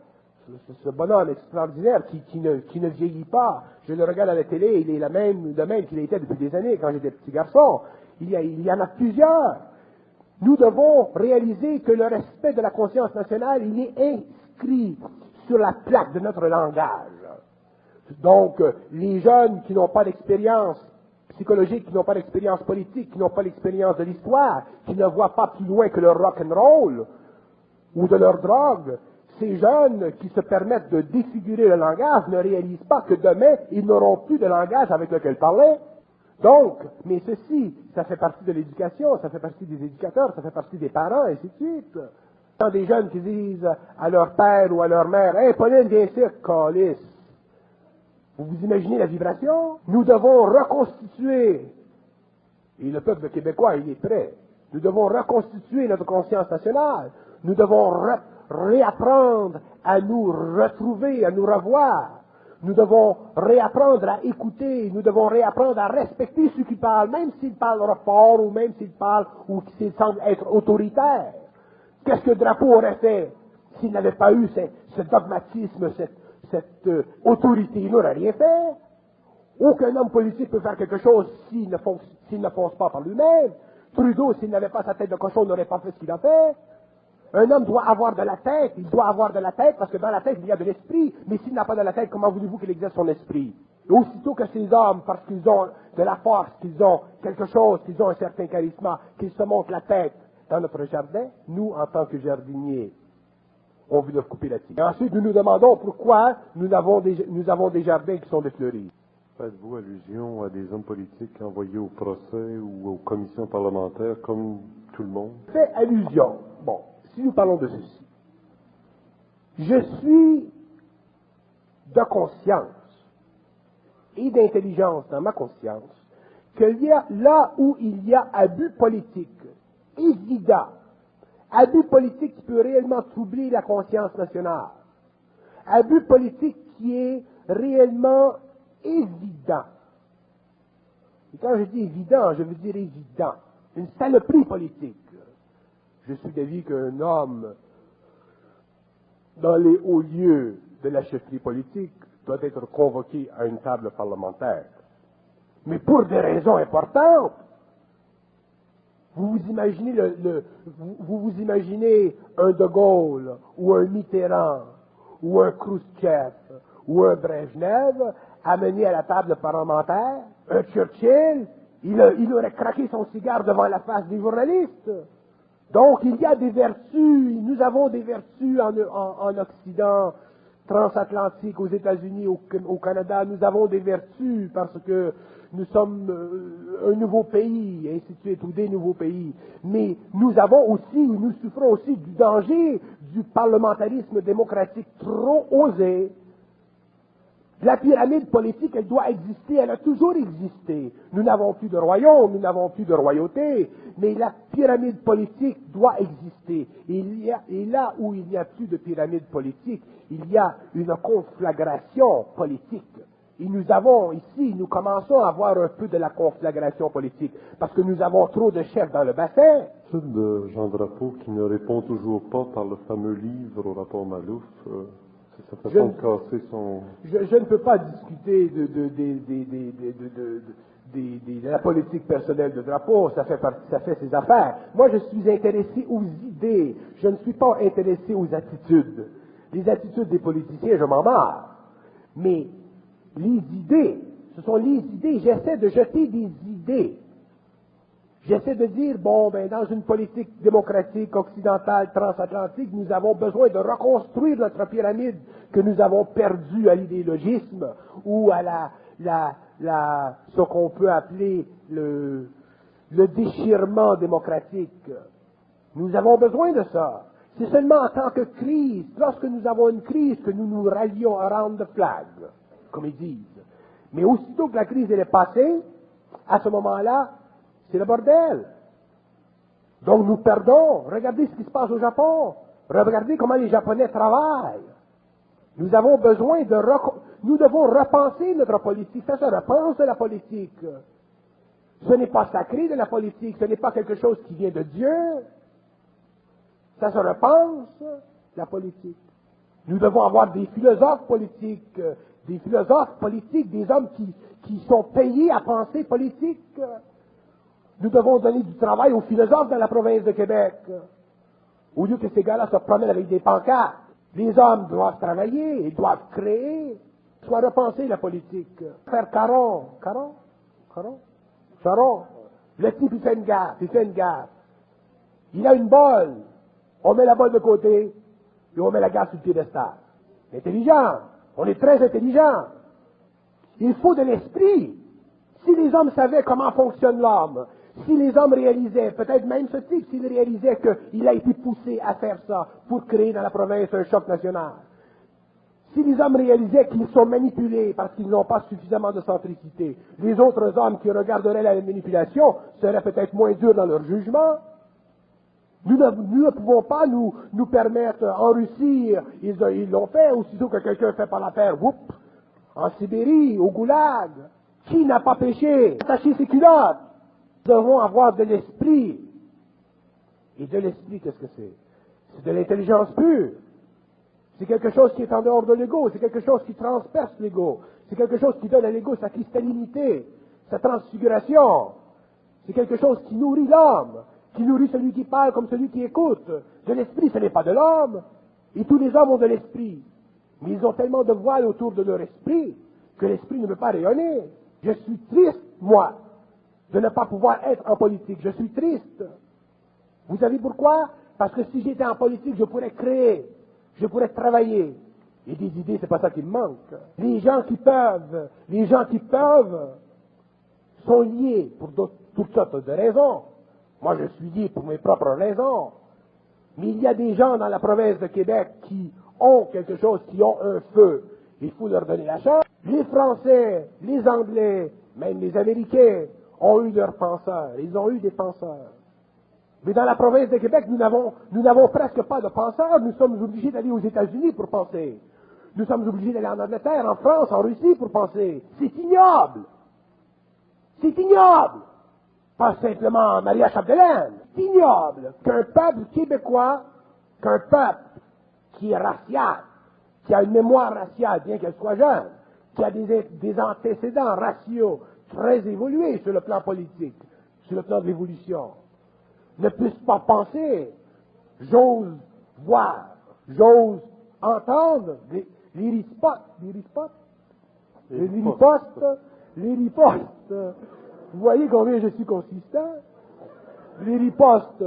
ce, ce bonhomme extraordinaire qui, qui, ne, qui ne vieillit pas. Je le regarde à la télé, il est la même, le même qu'il était depuis des années quand j'étais petit garçon. Il y, a, il y en a plusieurs. Nous devons réaliser que le respect de la conscience nationale, il est inscrit sur la plaque de notre langage. Donc, les jeunes qui n'ont pas d'expérience psychologique, qui n'ont pas d'expérience politique, qui n'ont pas l'expérience de l'histoire, qui ne voient pas plus loin que leur rock'n'roll ou de leur drogue, ces jeunes qui se permettent de défigurer le langage ne réalisent pas que demain, ils n'auront plus de langage avec lequel parler. Donc, mais ceci, ça fait partie de l'éducation, ça fait partie des éducateurs, ça fait partie des parents, et ainsi de suite. Il y a des jeunes qui disent à leur père ou à leur mère, « Hey, Pauline, viens ici, calice. » Vous vous imaginez la vibration? Nous devons reconstituer, et le peuple québécois, il est prêt, nous devons reconstituer notre conscience nationale. Nous devons ré- réapprendre à nous retrouver, à nous revoir. Nous devons réapprendre à écouter, nous devons réapprendre à respecter ceux qui parlent, même s'ils parlent fort ou même s'ils parlent ou s'ils semblent être autoritaires. Qu'est-ce que Drapeau aurait fait s'il n'avait pas eu ce, ce dogmatisme, cette, cette euh, autorité? Il n'aurait rien fait. Aucun homme politique peut faire quelque chose s'il ne, fonc- s'il ne fonce pas par lui-même. Trudeau, s'il n'avait pas sa tête de cochon, n'aurait pas fait ce qu'il a fait. Un homme doit avoir de la tête, il doit avoir de la tête parce que dans la tête il y a de l'esprit, mais s'il n'a pas de la tête, comment voulez-vous qu'il exerce son esprit? Et aussitôt que ces hommes, parce qu'ils ont de la force, qu'ils ont quelque chose, qu'ils ont un certain charisme, qu'ils se montrent la tête dans notre jardin, nous, en tant que jardiniers, on veut leur couper la tige. Et ensuite, nous nous demandons pourquoi nous avons des, nous avons des jardins qui sont défleuris. Faites-vous allusion à des hommes politiques envoyés au procès ou aux commissions parlementaires comme tout le monde? Fait allusion. Bon, si nous parlons de ceci, je suis de conscience et d'intelligence dans ma conscience qu'il y a là où il y a abus politique évident, abus politique qui peut réellement troubler la conscience nationale, abus politique qui est réellement évident. Et quand je dis évident, je veux dire évident, une saloperie politique. Je suis d'avis qu'un homme, dans les hauts lieux de la chefferie politique, doit être convoqué à une table parlementaire. Mais pour des raisons importantes. Vous vous imaginez le, le vous, vous vous imaginez un De Gaulle, ou un Mitterrand, ou un Khrouchtchev, ou un Brejnev amené à la table parlementaire? Un Churchill, il, a, il aurait craqué son cigare devant la face des journalistes. Donc, il y a des vertus, nous avons des vertus en, en, en Occident, transatlantique, aux États-Unis, au, au Canada, nous avons des vertus parce que nous sommes euh, un nouveau pays, et ainsi de suite, ou des nouveaux pays. Mais nous avons aussi, nous souffrons aussi du danger du parlementarisme démocratique trop osé. La pyramide politique, elle doit exister, elle a toujours existé. Nous n'avons plus de royaume, nous n'avons plus de royauté, mais la pyramide politique doit exister. Et, il y a, et là où il n'y a plus de pyramide politique, il y a une conflagration politique. Et nous avons ici, nous commençons à avoir un peu de la conflagration politique, parce que nous avons trop de chefs dans le bassin. C'est de Jean Drapeau qui ne répond toujours pas par le fameux livre au rapport Malouf. Euh... C'est sa façon de casser son... Je, je ne peux pas discuter de, de, de, de, de, de, de, de, de, de la politique personnelle de Drapeau, ça fait, partie, ça fait ses affaires. Moi, je suis intéressé aux idées, je ne suis pas intéressé aux attitudes. Les attitudes des politiciens, je m'en marre. Mais les idées, ce sont les idées, j'essaie de jeter des idées. J'essaie de dire, bon, ben, dans une politique démocratique, occidentale, transatlantique, nous avons besoin de reconstruire notre pyramide que nous avons perdue à l'idéologisme ou à la, la, la, ce qu'on peut appeler le, le déchirement démocratique. Nous avons besoin de ça. C'est seulement en tant que crise, lorsque nous avons une crise, que nous nous rallions around the flag, comme ils disent. Mais aussitôt que la crise elle est passée, à ce moment-là, c'est le bordel. Donc nous perdons. Regardez ce qui se passe au Japon. Regardez comment les Japonais travaillent. Nous avons besoin de... Rec... Nous devons repenser notre politique. Ça se repense de la politique. Ce n'est pas sacré de la politique. Ce n'est pas quelque chose qui vient de Dieu. Ça se repense, la politique. Nous devons avoir des philosophes politiques, des philosophes politiques, des hommes qui, qui sont payés à penser politique. Nous devons donner du travail aux philosophes dans la province de Québec. Au lieu que ces gars-là se promènent avec des pancartes. Les hommes doivent travailler, ils doivent créer, soit repenser la politique. Faire Caron, Caron, Caron, Charon. Le type, il fait une gaffe, il fait une gaffe. Il a une bolle. On met la bolle de côté, et on met la gaffe sur le piédestal. Intelligent. On est très intelligent. Il faut de l'esprit. Si les hommes savaient comment fonctionne l'homme, si les hommes réalisaient, peut-être même ce type, s'il réalisait qu'il a été poussé à faire ça pour créer dans la province un choc national, si les hommes réalisaient qu'ils sont manipulés parce qu'ils n'ont pas suffisamment de centricité, les autres hommes qui regarderaient la manipulation seraient peut-être moins durs dans leur jugement. Nous ne, nous ne pouvons pas nous, nous permettre, en Russie, ils, ils l'ont fait, aussitôt que quelqu'un fait pas l'affaire, whoop, en Sibérie, au goulag. Qui n'a pas péché? Attacher ses culottes. Nous devons avoir de l'esprit. Et de l'esprit, qu'est-ce que c'est? C'est de l'intelligence pure. C'est quelque chose qui est en dehors de l'ego. C'est quelque chose qui transperce l'ego. C'est quelque chose qui donne à l'ego sa cristallinité, sa transfiguration. C'est quelque chose qui nourrit l'homme, qui nourrit celui qui parle comme celui qui écoute. De l'esprit, ce n'est pas de l'homme. Et tous les hommes ont de l'esprit. Mais ils ont tellement de voiles autour de leur esprit que l'esprit ne peut pas rayonner. Je suis triste, moi, de ne pas pouvoir être en politique. Je suis triste. Vous savez pourquoi? Parce que si j'étais en politique, je pourrais créer, je pourrais travailler. Et des idées, c'est pas ça qui me manque. Les gens qui peuvent, les gens qui peuvent sont liés pour toutes sortes de raisons. Moi, je suis lié pour mes propres raisons. Mais il y a des gens dans la province de Québec qui ont quelque chose, qui ont un feu. Il faut leur donner la chance. Les Français, les Anglais, même les Américains ont eu leurs penseurs. Ils ont eu des penseurs. Mais dans la province de Québec, nous n'avons, nous n'avons presque pas de penseurs. Nous sommes obligés d'aller aux États-Unis pour penser. Nous sommes obligés d'aller en Angleterre, en France, en Russie pour penser. C'est ignoble. C'est ignoble. Pas simplement Maria Chapdelaine. C'est ignoble qu'un peuple québécois, qu'un peuple qui est racial, qui a une mémoire raciale, bien qu'elle soit jeune, qui a des, des antécédents raciaux très évolués sur le plan politique, sur le plan de l'évolution, ne puisse pas penser, j'ose voir, j'ose entendre les, les ripostes, les ripostes, les ripostes, les ripostes. Vous voyez combien je suis consistant? Les ripostes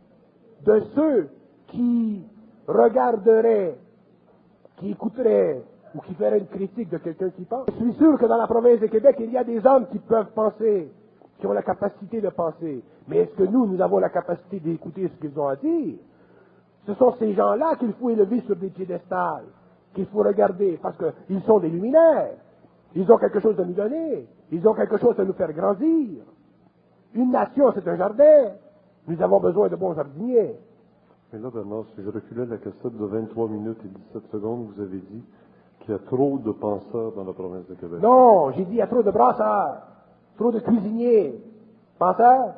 de ceux qui regarderaient, qui écouteraient ou qui feraient une critique de quelqu'un qui pense. Je suis sûr que dans la province de Québec, il y a des hommes qui peuvent penser, qui ont la capacité de penser. Mais est-ce que nous, nous avons la capacité d'écouter ce qu'ils ont à dire? Ce sont ces gens-là qu'il faut élever sur des piédestals, qu'il faut regarder, parce qu'ils sont des luminaires. Ils ont quelque chose à nous donner. Ils ont quelque chose à nous faire grandir. Une nation, c'est un jardin. Nous avons besoin de bons jardiniers. Mais là, Bernard, si je reculais la cassette de vingt-trois minutes et dix-sept secondes, vous avez dit qu'il y a trop de penseurs dans la province de Québec. Non, j'ai dit il y a trop de brasseurs, trop de cuisiniers. Penseurs?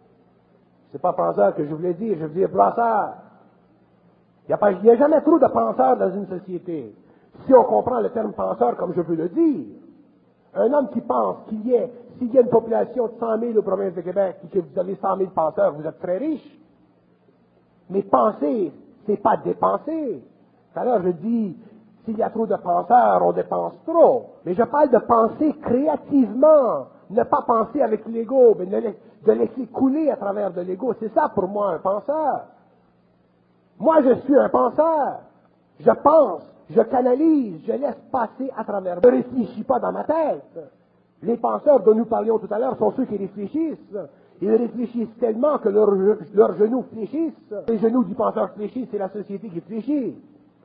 C'est pas penseur que je voulais dire, je veux dire brasseurs. Il n'y a, pas, il y a jamais trop de penseurs dans une société. Si on comprend le terme penseur comme je veux le dire, un homme qui pense qu'il y ait, s'il y a une population de cent mille aux provinces de Québec et que vous avez cent mille penseurs, vous êtes très riche. Mais penser, c'est pas dépenser. Alors je dis, s'il y a trop de penseurs, on dépense trop. Mais je parle de penser créativement, ne pas penser avec l'ego, mais de, de laisser couler à travers de l'ego. C'est ça pour moi un penseur. Moi je suis un penseur. Je pense, je canalise, je laisse passer à travers. Je ne réfléchis pas dans ma tête. Les penseurs dont nous parlions tout à l'heure sont ceux qui réfléchissent. Ils réfléchissent tellement que leurs leur genoux fléchissent. Les genoux du penseur fléchissent, c'est la société qui fléchit.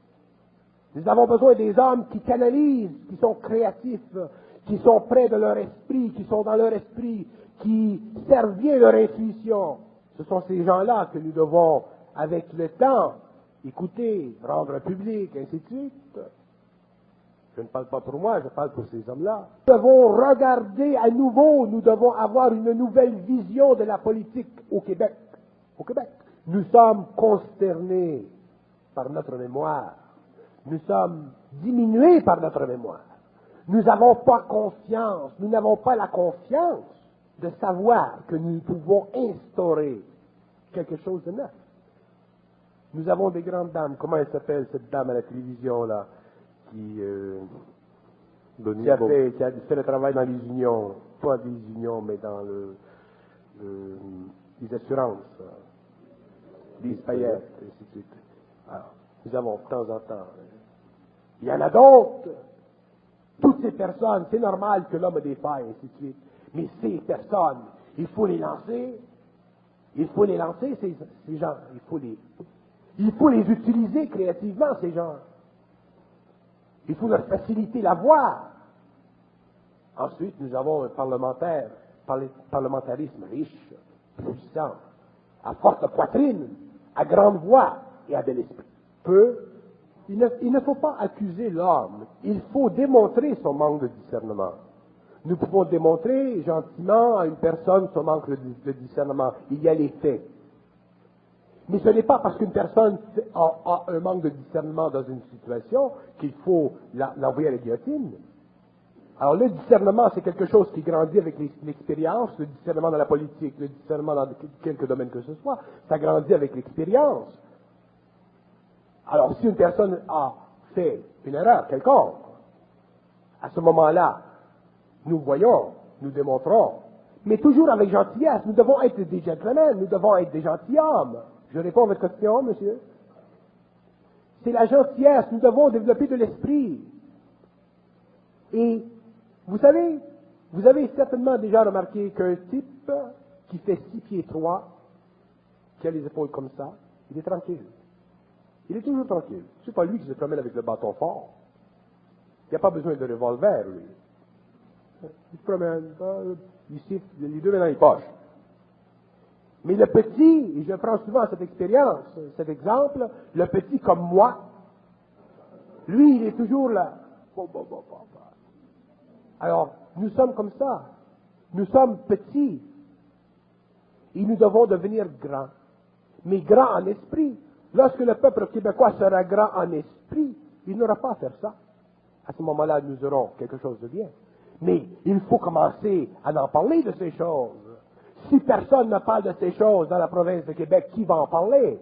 Nous avons besoin des hommes qui canalisent, qui sont créatifs, qui sont près de leur esprit, qui sont dans leur esprit, qui servent bien leur intuition. Ce sont ces gens-là que nous devons, avec le temps, écouter, rendre public, ainsi de suite. Je ne parle pas pour moi, je parle pour ces hommes-là. Nous devons regarder à nouveau, nous devons avoir une nouvelle vision de la politique au Québec. Au Québec. Nous sommes consternés par notre mémoire. Nous sommes diminués par notre mémoire. Nous n'avons pas confiance, nous n'avons pas la confiance de savoir que nous pouvons instaurer quelque chose de neuf. Nous avons des grandes dames. Comment elle s'appelle, cette dame à la télévision, là, qui, euh, qui, a fait, qui a fait le travail dans les unions, pas des unions, mais dans le, le, les assurances, les paillettes, et ainsi de suite. Alors, nous avons de temps en temps. Il y en a d'autres. Toutes ces personnes, c'est normal que l'homme ait des failles, et ainsi de suite. Mais ces personnes, il faut les lancer. Il faut les lancer, ces, ces gens. Il faut les, il faut les utiliser créativement, ces gens. Il faut leur faciliter la voie. Ensuite, nous avons un parlementaire, parlementarisme riche, puissant, à forte poitrine, à grande voix et à bel esprit. Peu, il ne, il ne faut pas accuser l'homme, il faut démontrer son manque de discernement. Nous pouvons démontrer gentiment à une personne son manque de, de discernement. Il y a les faits. Mais ce n'est pas parce qu'une personne a, a un manque de discernement dans une situation qu'il faut la, l'envoyer à la guillotine. Alors le discernement, c'est quelque chose qui grandit avec l'expérience, le discernement dans la politique, le discernement dans quelque domaine que ce soit, ça grandit avec l'expérience. Alors si une personne a fait une erreur quelconque, à ce moment-là, nous voyons, nous démontrons, mais toujours avec gentillesse. Nous devons être des gentlemen, nous devons être des gentilshommes. Je réponds à votre question, monsieur. C'est la gentillesse, nous devons développer de l'esprit. Et, vous savez, vous avez certainement déjà remarqué qu'un type qui fait six pieds trois, qui a les épaules comme ça, il est tranquille. Il est toujours tranquille. C'est pas lui qui se promène avec le bâton fort. Il n'y a pas besoin de revolver, lui. Il se promène, il siffle, les deux mains dans les poches. Mais le petit, et je prends souvent cette expérience, cet exemple, le petit comme moi, lui, il est toujours là. Alors, nous sommes comme ça. Nous sommes petits. Et nous devons devenir grands. Mais grands en esprit. Lorsque le peuple québécois sera grand en esprit, il n'aura pas à faire ça. À ce moment-là, nous aurons quelque chose de bien. Mais il faut commencer à en parler de ces choses. Si personne ne parle de ces choses dans la province de Québec, qui va en parler?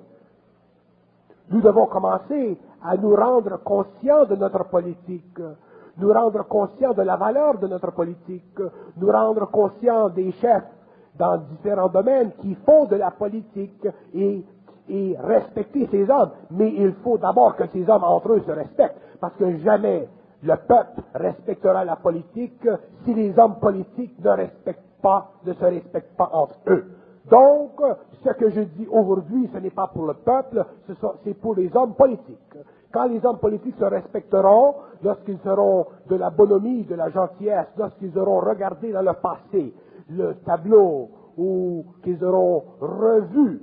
Nous devons commencer à nous rendre conscients de notre politique, nous rendre conscients de la valeur de notre politique, nous rendre conscients des chefs dans différents domaines qui font de la politique et, et respecter ces hommes. Mais il faut d'abord que ces hommes entre eux se respectent, parce que jamais le peuple respectera la politique si les hommes politiques ne respectent pas, ne se respectent pas entre eux. Donc, ce que je dis aujourd'hui, ce n'est pas pour le peuple, c'est pour les hommes politiques. Quand les hommes politiques se respecteront, lorsqu'ils seront de la bonhomie, de la gentillesse, lorsqu'ils auront regardé dans le passé le tableau ou qu'ils auront revu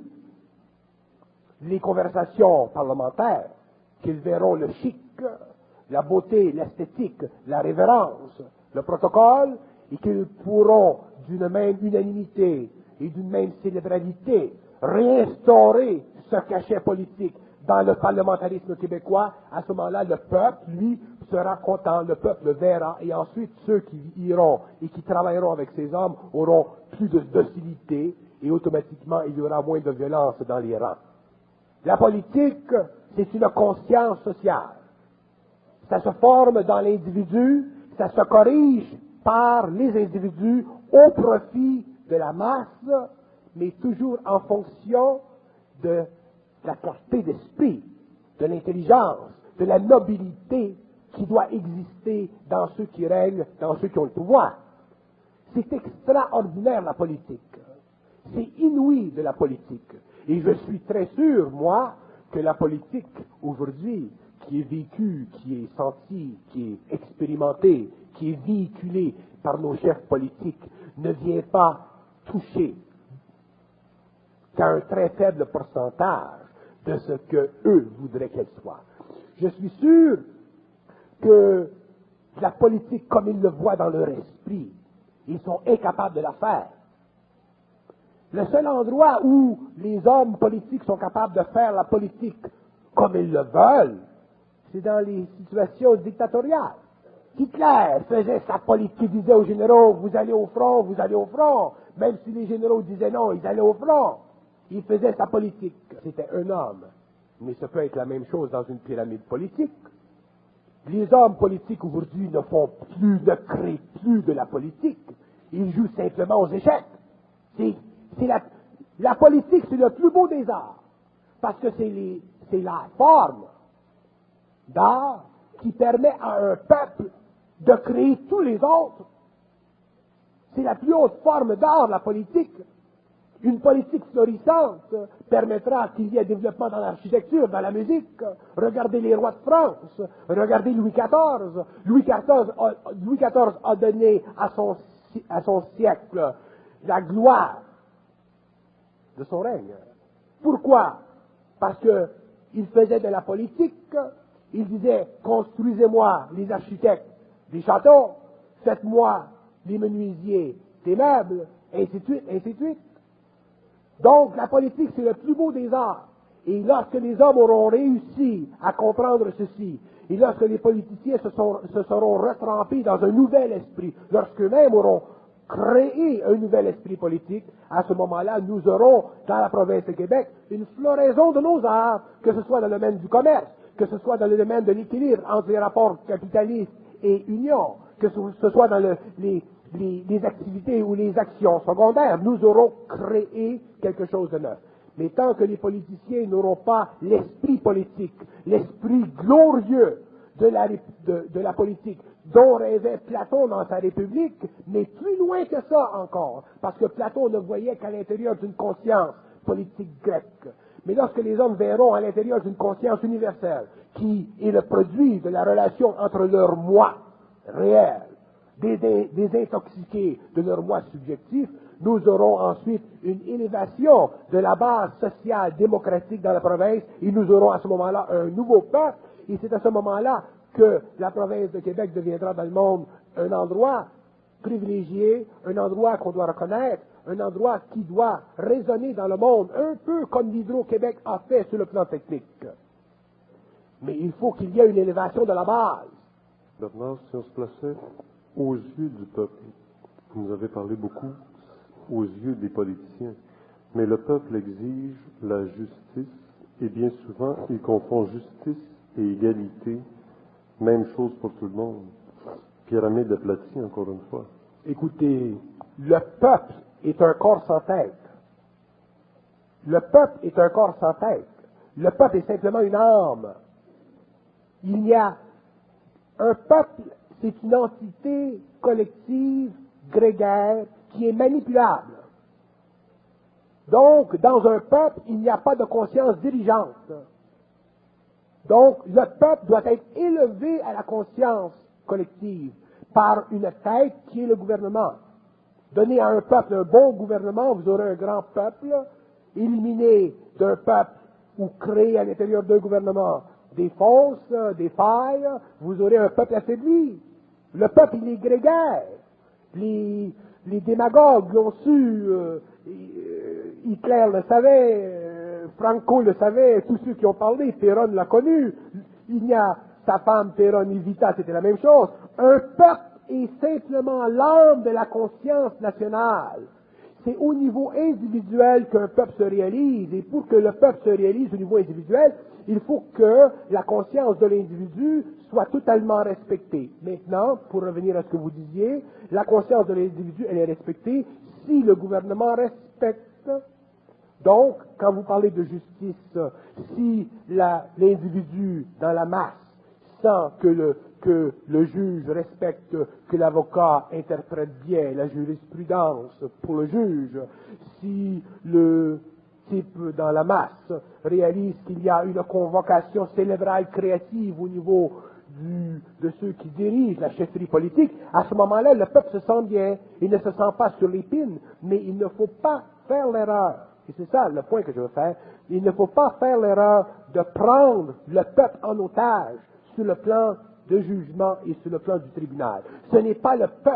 les conversations parlementaires, qu'ils verront le chic, la beauté, l'esthétique, la révérence, le protocole, et qu'ils pourront, d'une même unanimité et d'une même célébralité, réinstaurer ce cachet politique dans le parlementarisme québécois. À ce moment-là, le peuple, lui, sera content, le peuple verra, et ensuite ceux qui iront et qui travailleront avec ces hommes auront plus de docilité, et automatiquement il y aura moins de violence dans les rangs. La politique, c'est une conscience sociale. Ça se forme dans l'individu, ça se corrige par les individus au profit de la masse, mais toujours en fonction de la clarté d'esprit, de l'intelligence, de la nobilité qui doit exister dans ceux qui règnent, dans ceux qui ont le pouvoir. C'est extraordinaire la politique. C'est inouï de la politique. Et je suis très sûr, moi, que la politique aujourd'hui, qui est vécue, qui est sentie, qui est expérimentée, qui est véhiculée par nos chefs politiques, ne vient pas toucher qu'à un très faible pourcentage de ce que eux voudraient qu'elle soit. Je suis sûr que la politique, comme ils le voient dans leur esprit, ils sont incapables de la faire. Le seul endroit où les hommes politiques sont capables de faire la politique comme ils le veulent, c'est dans les situations dictatoriales. Hitler faisait sa politique, il disait aux généraux, vous allez au front, vous allez au front. Même si les généraux disaient non, ils allaient au front. Il faisait sa politique. C'était un homme. Mais ça peut être la même chose dans une pyramide politique. Les hommes politiques aujourd'hui ne font plus, ne créent plus de la politique. Ils jouent simplement aux échecs. C'est, c'est la, la politique, c'est le plus beau des arts. Parce que c'est, les, c'est la forme d'art qui permet à un peuple de créer tous les autres. C'est la plus haute forme d'art, la politique. Une politique florissante permettra qu'il y ait développement dans l'architecture, dans la musique. Regardez les rois de France, regardez Louis quatorze. Louis quatorze a, Louis quatorze a donné à son, à son siècle la gloire de son règne. Pourquoi? Parce qu'il faisait de la politique, il disait, construisez-moi les architectes des châteaux, faites-moi les menuisiers des meubles, et ainsi de suite, ainsi de suite. Donc, la politique, c'est le plus beau des arts. Et lorsque les hommes auront réussi à comprendre ceci, et lorsque les politiciens se, sont, se seront retrempés dans un nouvel esprit, lorsqu'eux-mêmes auront créé un nouvel esprit politique, à ce moment-là, nous aurons, dans la province de Québec, une floraison de nos arts, que ce soit dans le domaine du commerce, que ce soit dans le domaine de l'équilibre entre les rapports capitalistes et union, que ce soit dans le, les, les, les activités ou les actions secondaires, nous aurons créé quelque chose de neuf. Mais tant que les politiciens n'auront pas l'esprit politique, l'esprit glorieux de la, de, de la politique, dont rêvait Platon dans sa République, mais plus loin que ça encore, parce que Platon ne voyait qu'à l'intérieur d'une conscience politique grecque. Mais lorsque les hommes verront à l'intérieur d'une conscience universelle, qui est le produit de la relation entre leur moi réel, des, des, des intoxiqués de leur moi subjectif, nous aurons ensuite une élévation de la base sociale démocratique dans la province, et nous aurons à ce moment-là un nouveau peuple, et c'est à ce moment-là que la province de Québec deviendra dans le monde un endroit privilégié, un endroit qu'on doit reconnaître, un endroit qui doit résonner dans le monde, un peu comme l'Hydro-Québec a fait sur le plan technique. Mais il faut qu'il y ait une élévation de la base. Bernard, si on se plaçait aux yeux du peuple, vous nous avez parlé beaucoup aux yeux des politiciens, mais le peuple exige la justice, et bien souvent, il confond justice et égalité, même chose pour tout le monde. Pyramide aplatie, encore une fois. Écoutez, le peuple est un corps sans tête. Le peuple est un corps sans tête. Le peuple est simplement une âme. Il y a un peuple, c'est une entité collective, grégaire, qui est manipulable. Donc, dans un peuple, il n'y a pas de conscience dirigeante. Donc, le peuple doit être élevé à la conscience collective par une tête qui est le gouvernement. Donnez à un peuple un bon gouvernement, vous aurez un grand peuple. Éliminez d'un peuple ou créez à l'intérieur d'un gouvernement des fausses, des failles, vous aurez un peuple affaibli. Le peuple, il est grégaire. Les, les démagogues l'ont su, euh, Hitler le savait, euh, Franco le savait, tous ceux qui ont parlé, Péron l'a connu. Il y a sa femme Péron Evita, c'était la même chose. Un peuple est simplement l'âme de la conscience nationale. C'est au niveau individuel qu'un peuple se réalise. Et pour que le peuple se réalise au niveau individuel, il faut que la conscience de l'individu soit totalement respectée. Maintenant, pour revenir à ce que vous disiez, la conscience de l'individu, elle est respectée si le gouvernement respecte. Donc, quand vous parlez de justice, si la, l'individu dans la masse sent que le, que le juge respecte, que l'avocat interprète bien la jurisprudence pour le juge, si le type dans la masse réalise qu'il y a une convocation cérébrale créative au niveau du, de ceux qui dirigent la chefferie politique, à ce moment-là, le peuple se sent bien. Il ne se sent pas sur l'épine, mais il ne faut pas faire l'erreur. Et c'est ça le point que je veux faire. Il ne faut pas faire l'erreur de prendre le peuple en otage sur le plan de jugement et sur le plan du tribunal. Ce n'est pas le peuple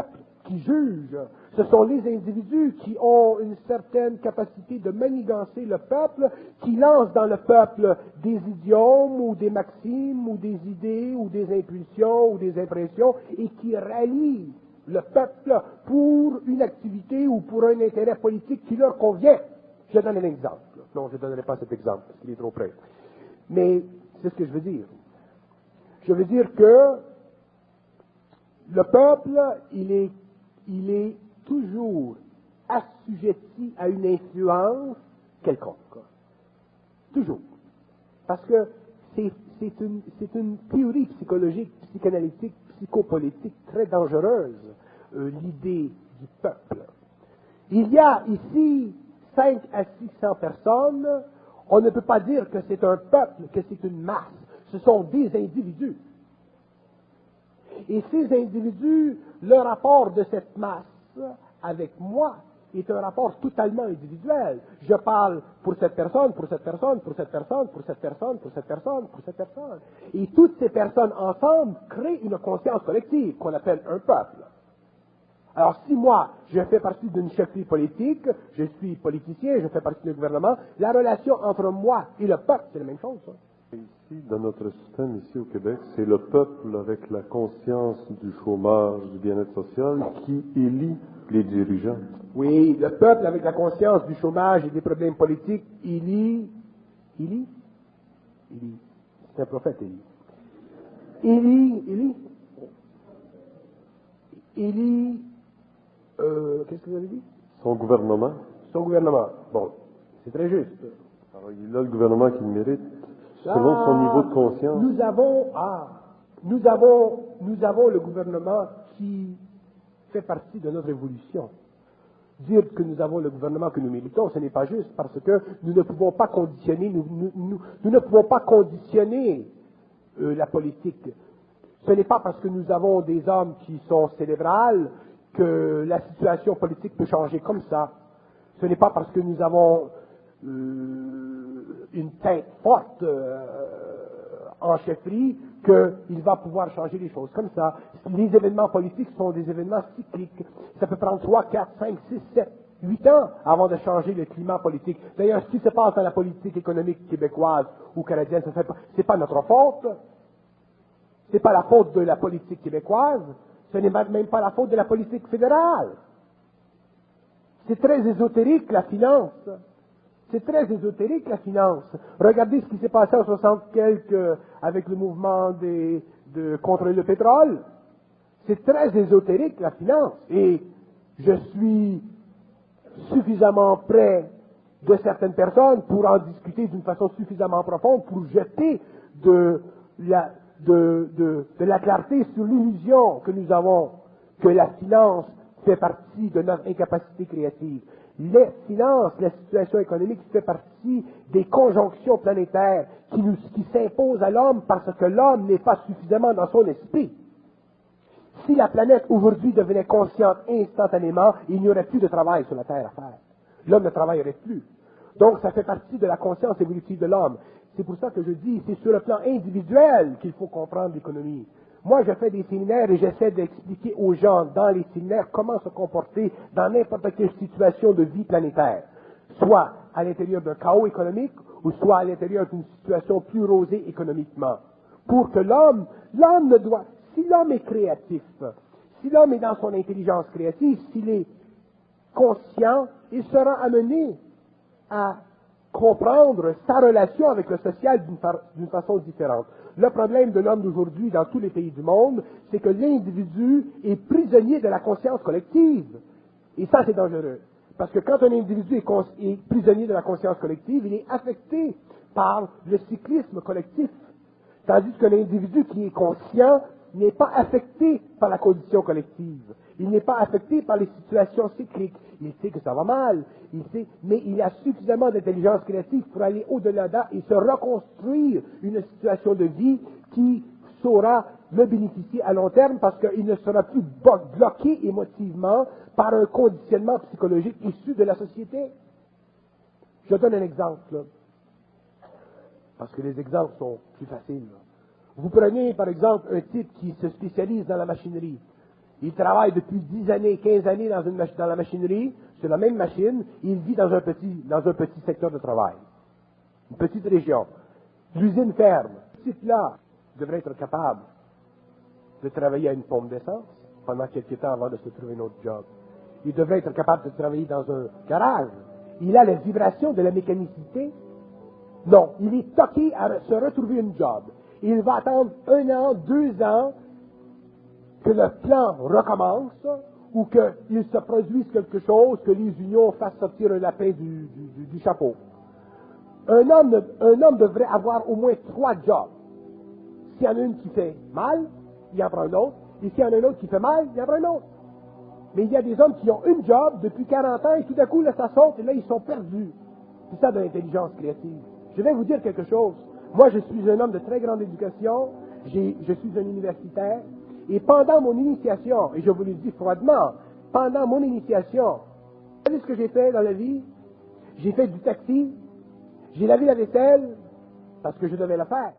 qui jugent. Ce sont les individus qui ont une certaine capacité de manigancer le peuple, qui lancent dans le peuple des idiomes ou des maximes ou des idées ou des impulsions ou des impressions et qui rallient le peuple pour une activité ou pour un intérêt politique qui leur convient. Je donne un exemple. Non, je ne donnerai pas cet exemple parce qu'il est trop près. Mais c'est ce que je veux dire. Je veux dire que le peuple, il est, il est toujours assujetti à une influence quelconque. Toujours. Parce que c'est, c'est, une, c'est une théorie psychologique, psychanalytique, psychopolitique très dangereuse, euh, l'idée du peuple. Il y a ici cinq à six cents personnes. On ne peut pas dire que c'est un peuple, que c'est une masse. Ce sont des individus. Et ces individus, le rapport de cette masse avec moi est un rapport totalement individuel. Je parle pour cette personne, pour cette personne, pour cette personne, pour cette personne, pour cette personne, pour cette personne. Et toutes ces personnes ensemble créent une conscience collective qu'on appelle un peuple. Alors si moi, je fais partie d'une chefferie politique, je suis politicien, je fais partie du gouvernement, la relation entre moi et le peuple, c'est la même chose. Ça. Ici, dans notre système, ici au Québec, c'est le peuple avec la conscience du chômage, du bien-être social, qui élit les dirigeants. Oui, le peuple avec la conscience du chômage et des problèmes politiques, élit, élit, élit, c'est un prophète, élit. Élit, élit, élit, euh, qu'est-ce que vous avez dit? Son gouvernement. Son gouvernement, bon, c'est très juste. Alors, il a le gouvernement qu'il mérite. Selon son niveau de conscience. Nous avons, ah, nous avons, nous avons le gouvernement qui fait partie de notre évolution. Dire que nous avons le gouvernement que nous méritons, ce n'est pas juste parce que nous ne pouvons pas conditionner, nous, nous, nous, nous ne pouvons pas conditionner euh, la politique. Ce n'est pas parce que nous avons des hommes qui sont cérébrales que la situation politique peut changer comme ça. Ce n'est pas parce que nous avons euh, une tête forte euh, en chefferie qu'il va pouvoir changer les choses comme ça. Les événements politiques sont des événements cycliques. Ça peut prendre trois, quatre, cinq, six, sept, huit ans avant de changer le climat politique. D'ailleurs, ce qui se passe dans la politique économique québécoise ou canadienne, ce n'est pas notre faute. Ce n'est pas la faute de la politique québécoise. Ce n'est même pas la faute de la politique fédérale. C'est très ésotérique, la finance. C'est très ésotérique, la finance. Regardez ce qui s'est passé en soixante quelques avec le mouvement des, de, contre le pétrole. C'est très ésotérique, la finance. Et je suis suffisamment près de certaines personnes pour en discuter d'une façon suffisamment profonde pour jeter de la, de, de, de la clarté sur l'illusion que nous avons que la finance fait partie de notre incapacité créative. Les finances, la situation économique fait partie des conjonctions planétaires qui, nous, qui s'imposent à l'homme parce que l'homme n'est pas suffisamment dans son esprit. Si la planète aujourd'hui devenait consciente instantanément, il n'y aurait plus de travail sur la Terre à faire. L'homme ne travaillerait plus. Donc ça fait partie de la conscience évolutive de l'homme. C'est pour ça que je dis, c'est sur le plan individuel qu'il faut comprendre l'économie. Moi, je fais des séminaires et j'essaie d'expliquer aux gens dans les séminaires comment se comporter dans n'importe quelle situation de vie planétaire, soit à l'intérieur d'un chaos économique ou soit à l'intérieur d'une situation plus rosée économiquement. Pour que l'homme, l'homme ne doit, si l'homme est créatif, si l'homme est dans son intelligence créative, s'il est conscient, il sera amené à comprendre sa relation avec le social d'une, fa- d'une façon différente. Le problème de l'homme d'aujourd'hui dans tous les pays du monde, c'est que l'individu est prisonnier de la conscience collective. Et ça, c'est dangereux. Parce que quand un individu est, cons- est prisonnier de la conscience collective, il est affecté par le cyclisme collectif. Tandis qu'un individu qui est conscient n'est pas affecté par la condition collective. Il n'est pas affecté par les situations cycliques. Il sait que ça va mal, il sait, mais il a suffisamment d'intelligence créative pour aller au-delà d'eux et se reconstruire une situation de vie qui saura le bénéficier à long terme parce qu'il ne sera plus bloqué émotivement par un conditionnement psychologique issu de la société. Je donne un exemple, là, parce que les exemples sont plus faciles. Là. Vous prenez, par exemple, un type qui se spécialise dans la machinerie. Il travaille depuis dix années, quinze années dans, une, dans la machinerie, sur la même machine, il vit dans un petit, dans un petit secteur de travail. Une petite région. L'usine ferme. Ce type-là devrait être capable de travailler à une pompe d'essence pendant quelques temps avant de se trouver un autre job. Il devrait être capable de travailler dans un garage. Il a les vibrations de la mécanicité. Non, il est toqué à se retrouver une job. Il va attendre un an, deux ans que le plan recommence ou qu'il se produise quelque chose, que les unions fassent sortir un lapin du, du, du chapeau. Un homme, un homme devrait avoir au moins trois jobs. S'il y en a une qui fait mal, il en prend un autre. Et s'il y en a un autre qui fait mal, il en prend un autre. Mais il y a des hommes qui ont une job depuis quarante ans et tout d'un coup, là, ça saute et là, ils sont perdus. C'est ça de l'intelligence créative. Je vais vous dire quelque chose. Moi, je suis un homme de très grande éducation. J'ai, je suis un universitaire. Et pendant mon initiation, et je vous le dis froidement, pendant mon initiation, vous savez ce que j'ai fait dans la vie? J'ai fait du taxi. J'ai lavé la vaisselle parce que je devais le faire.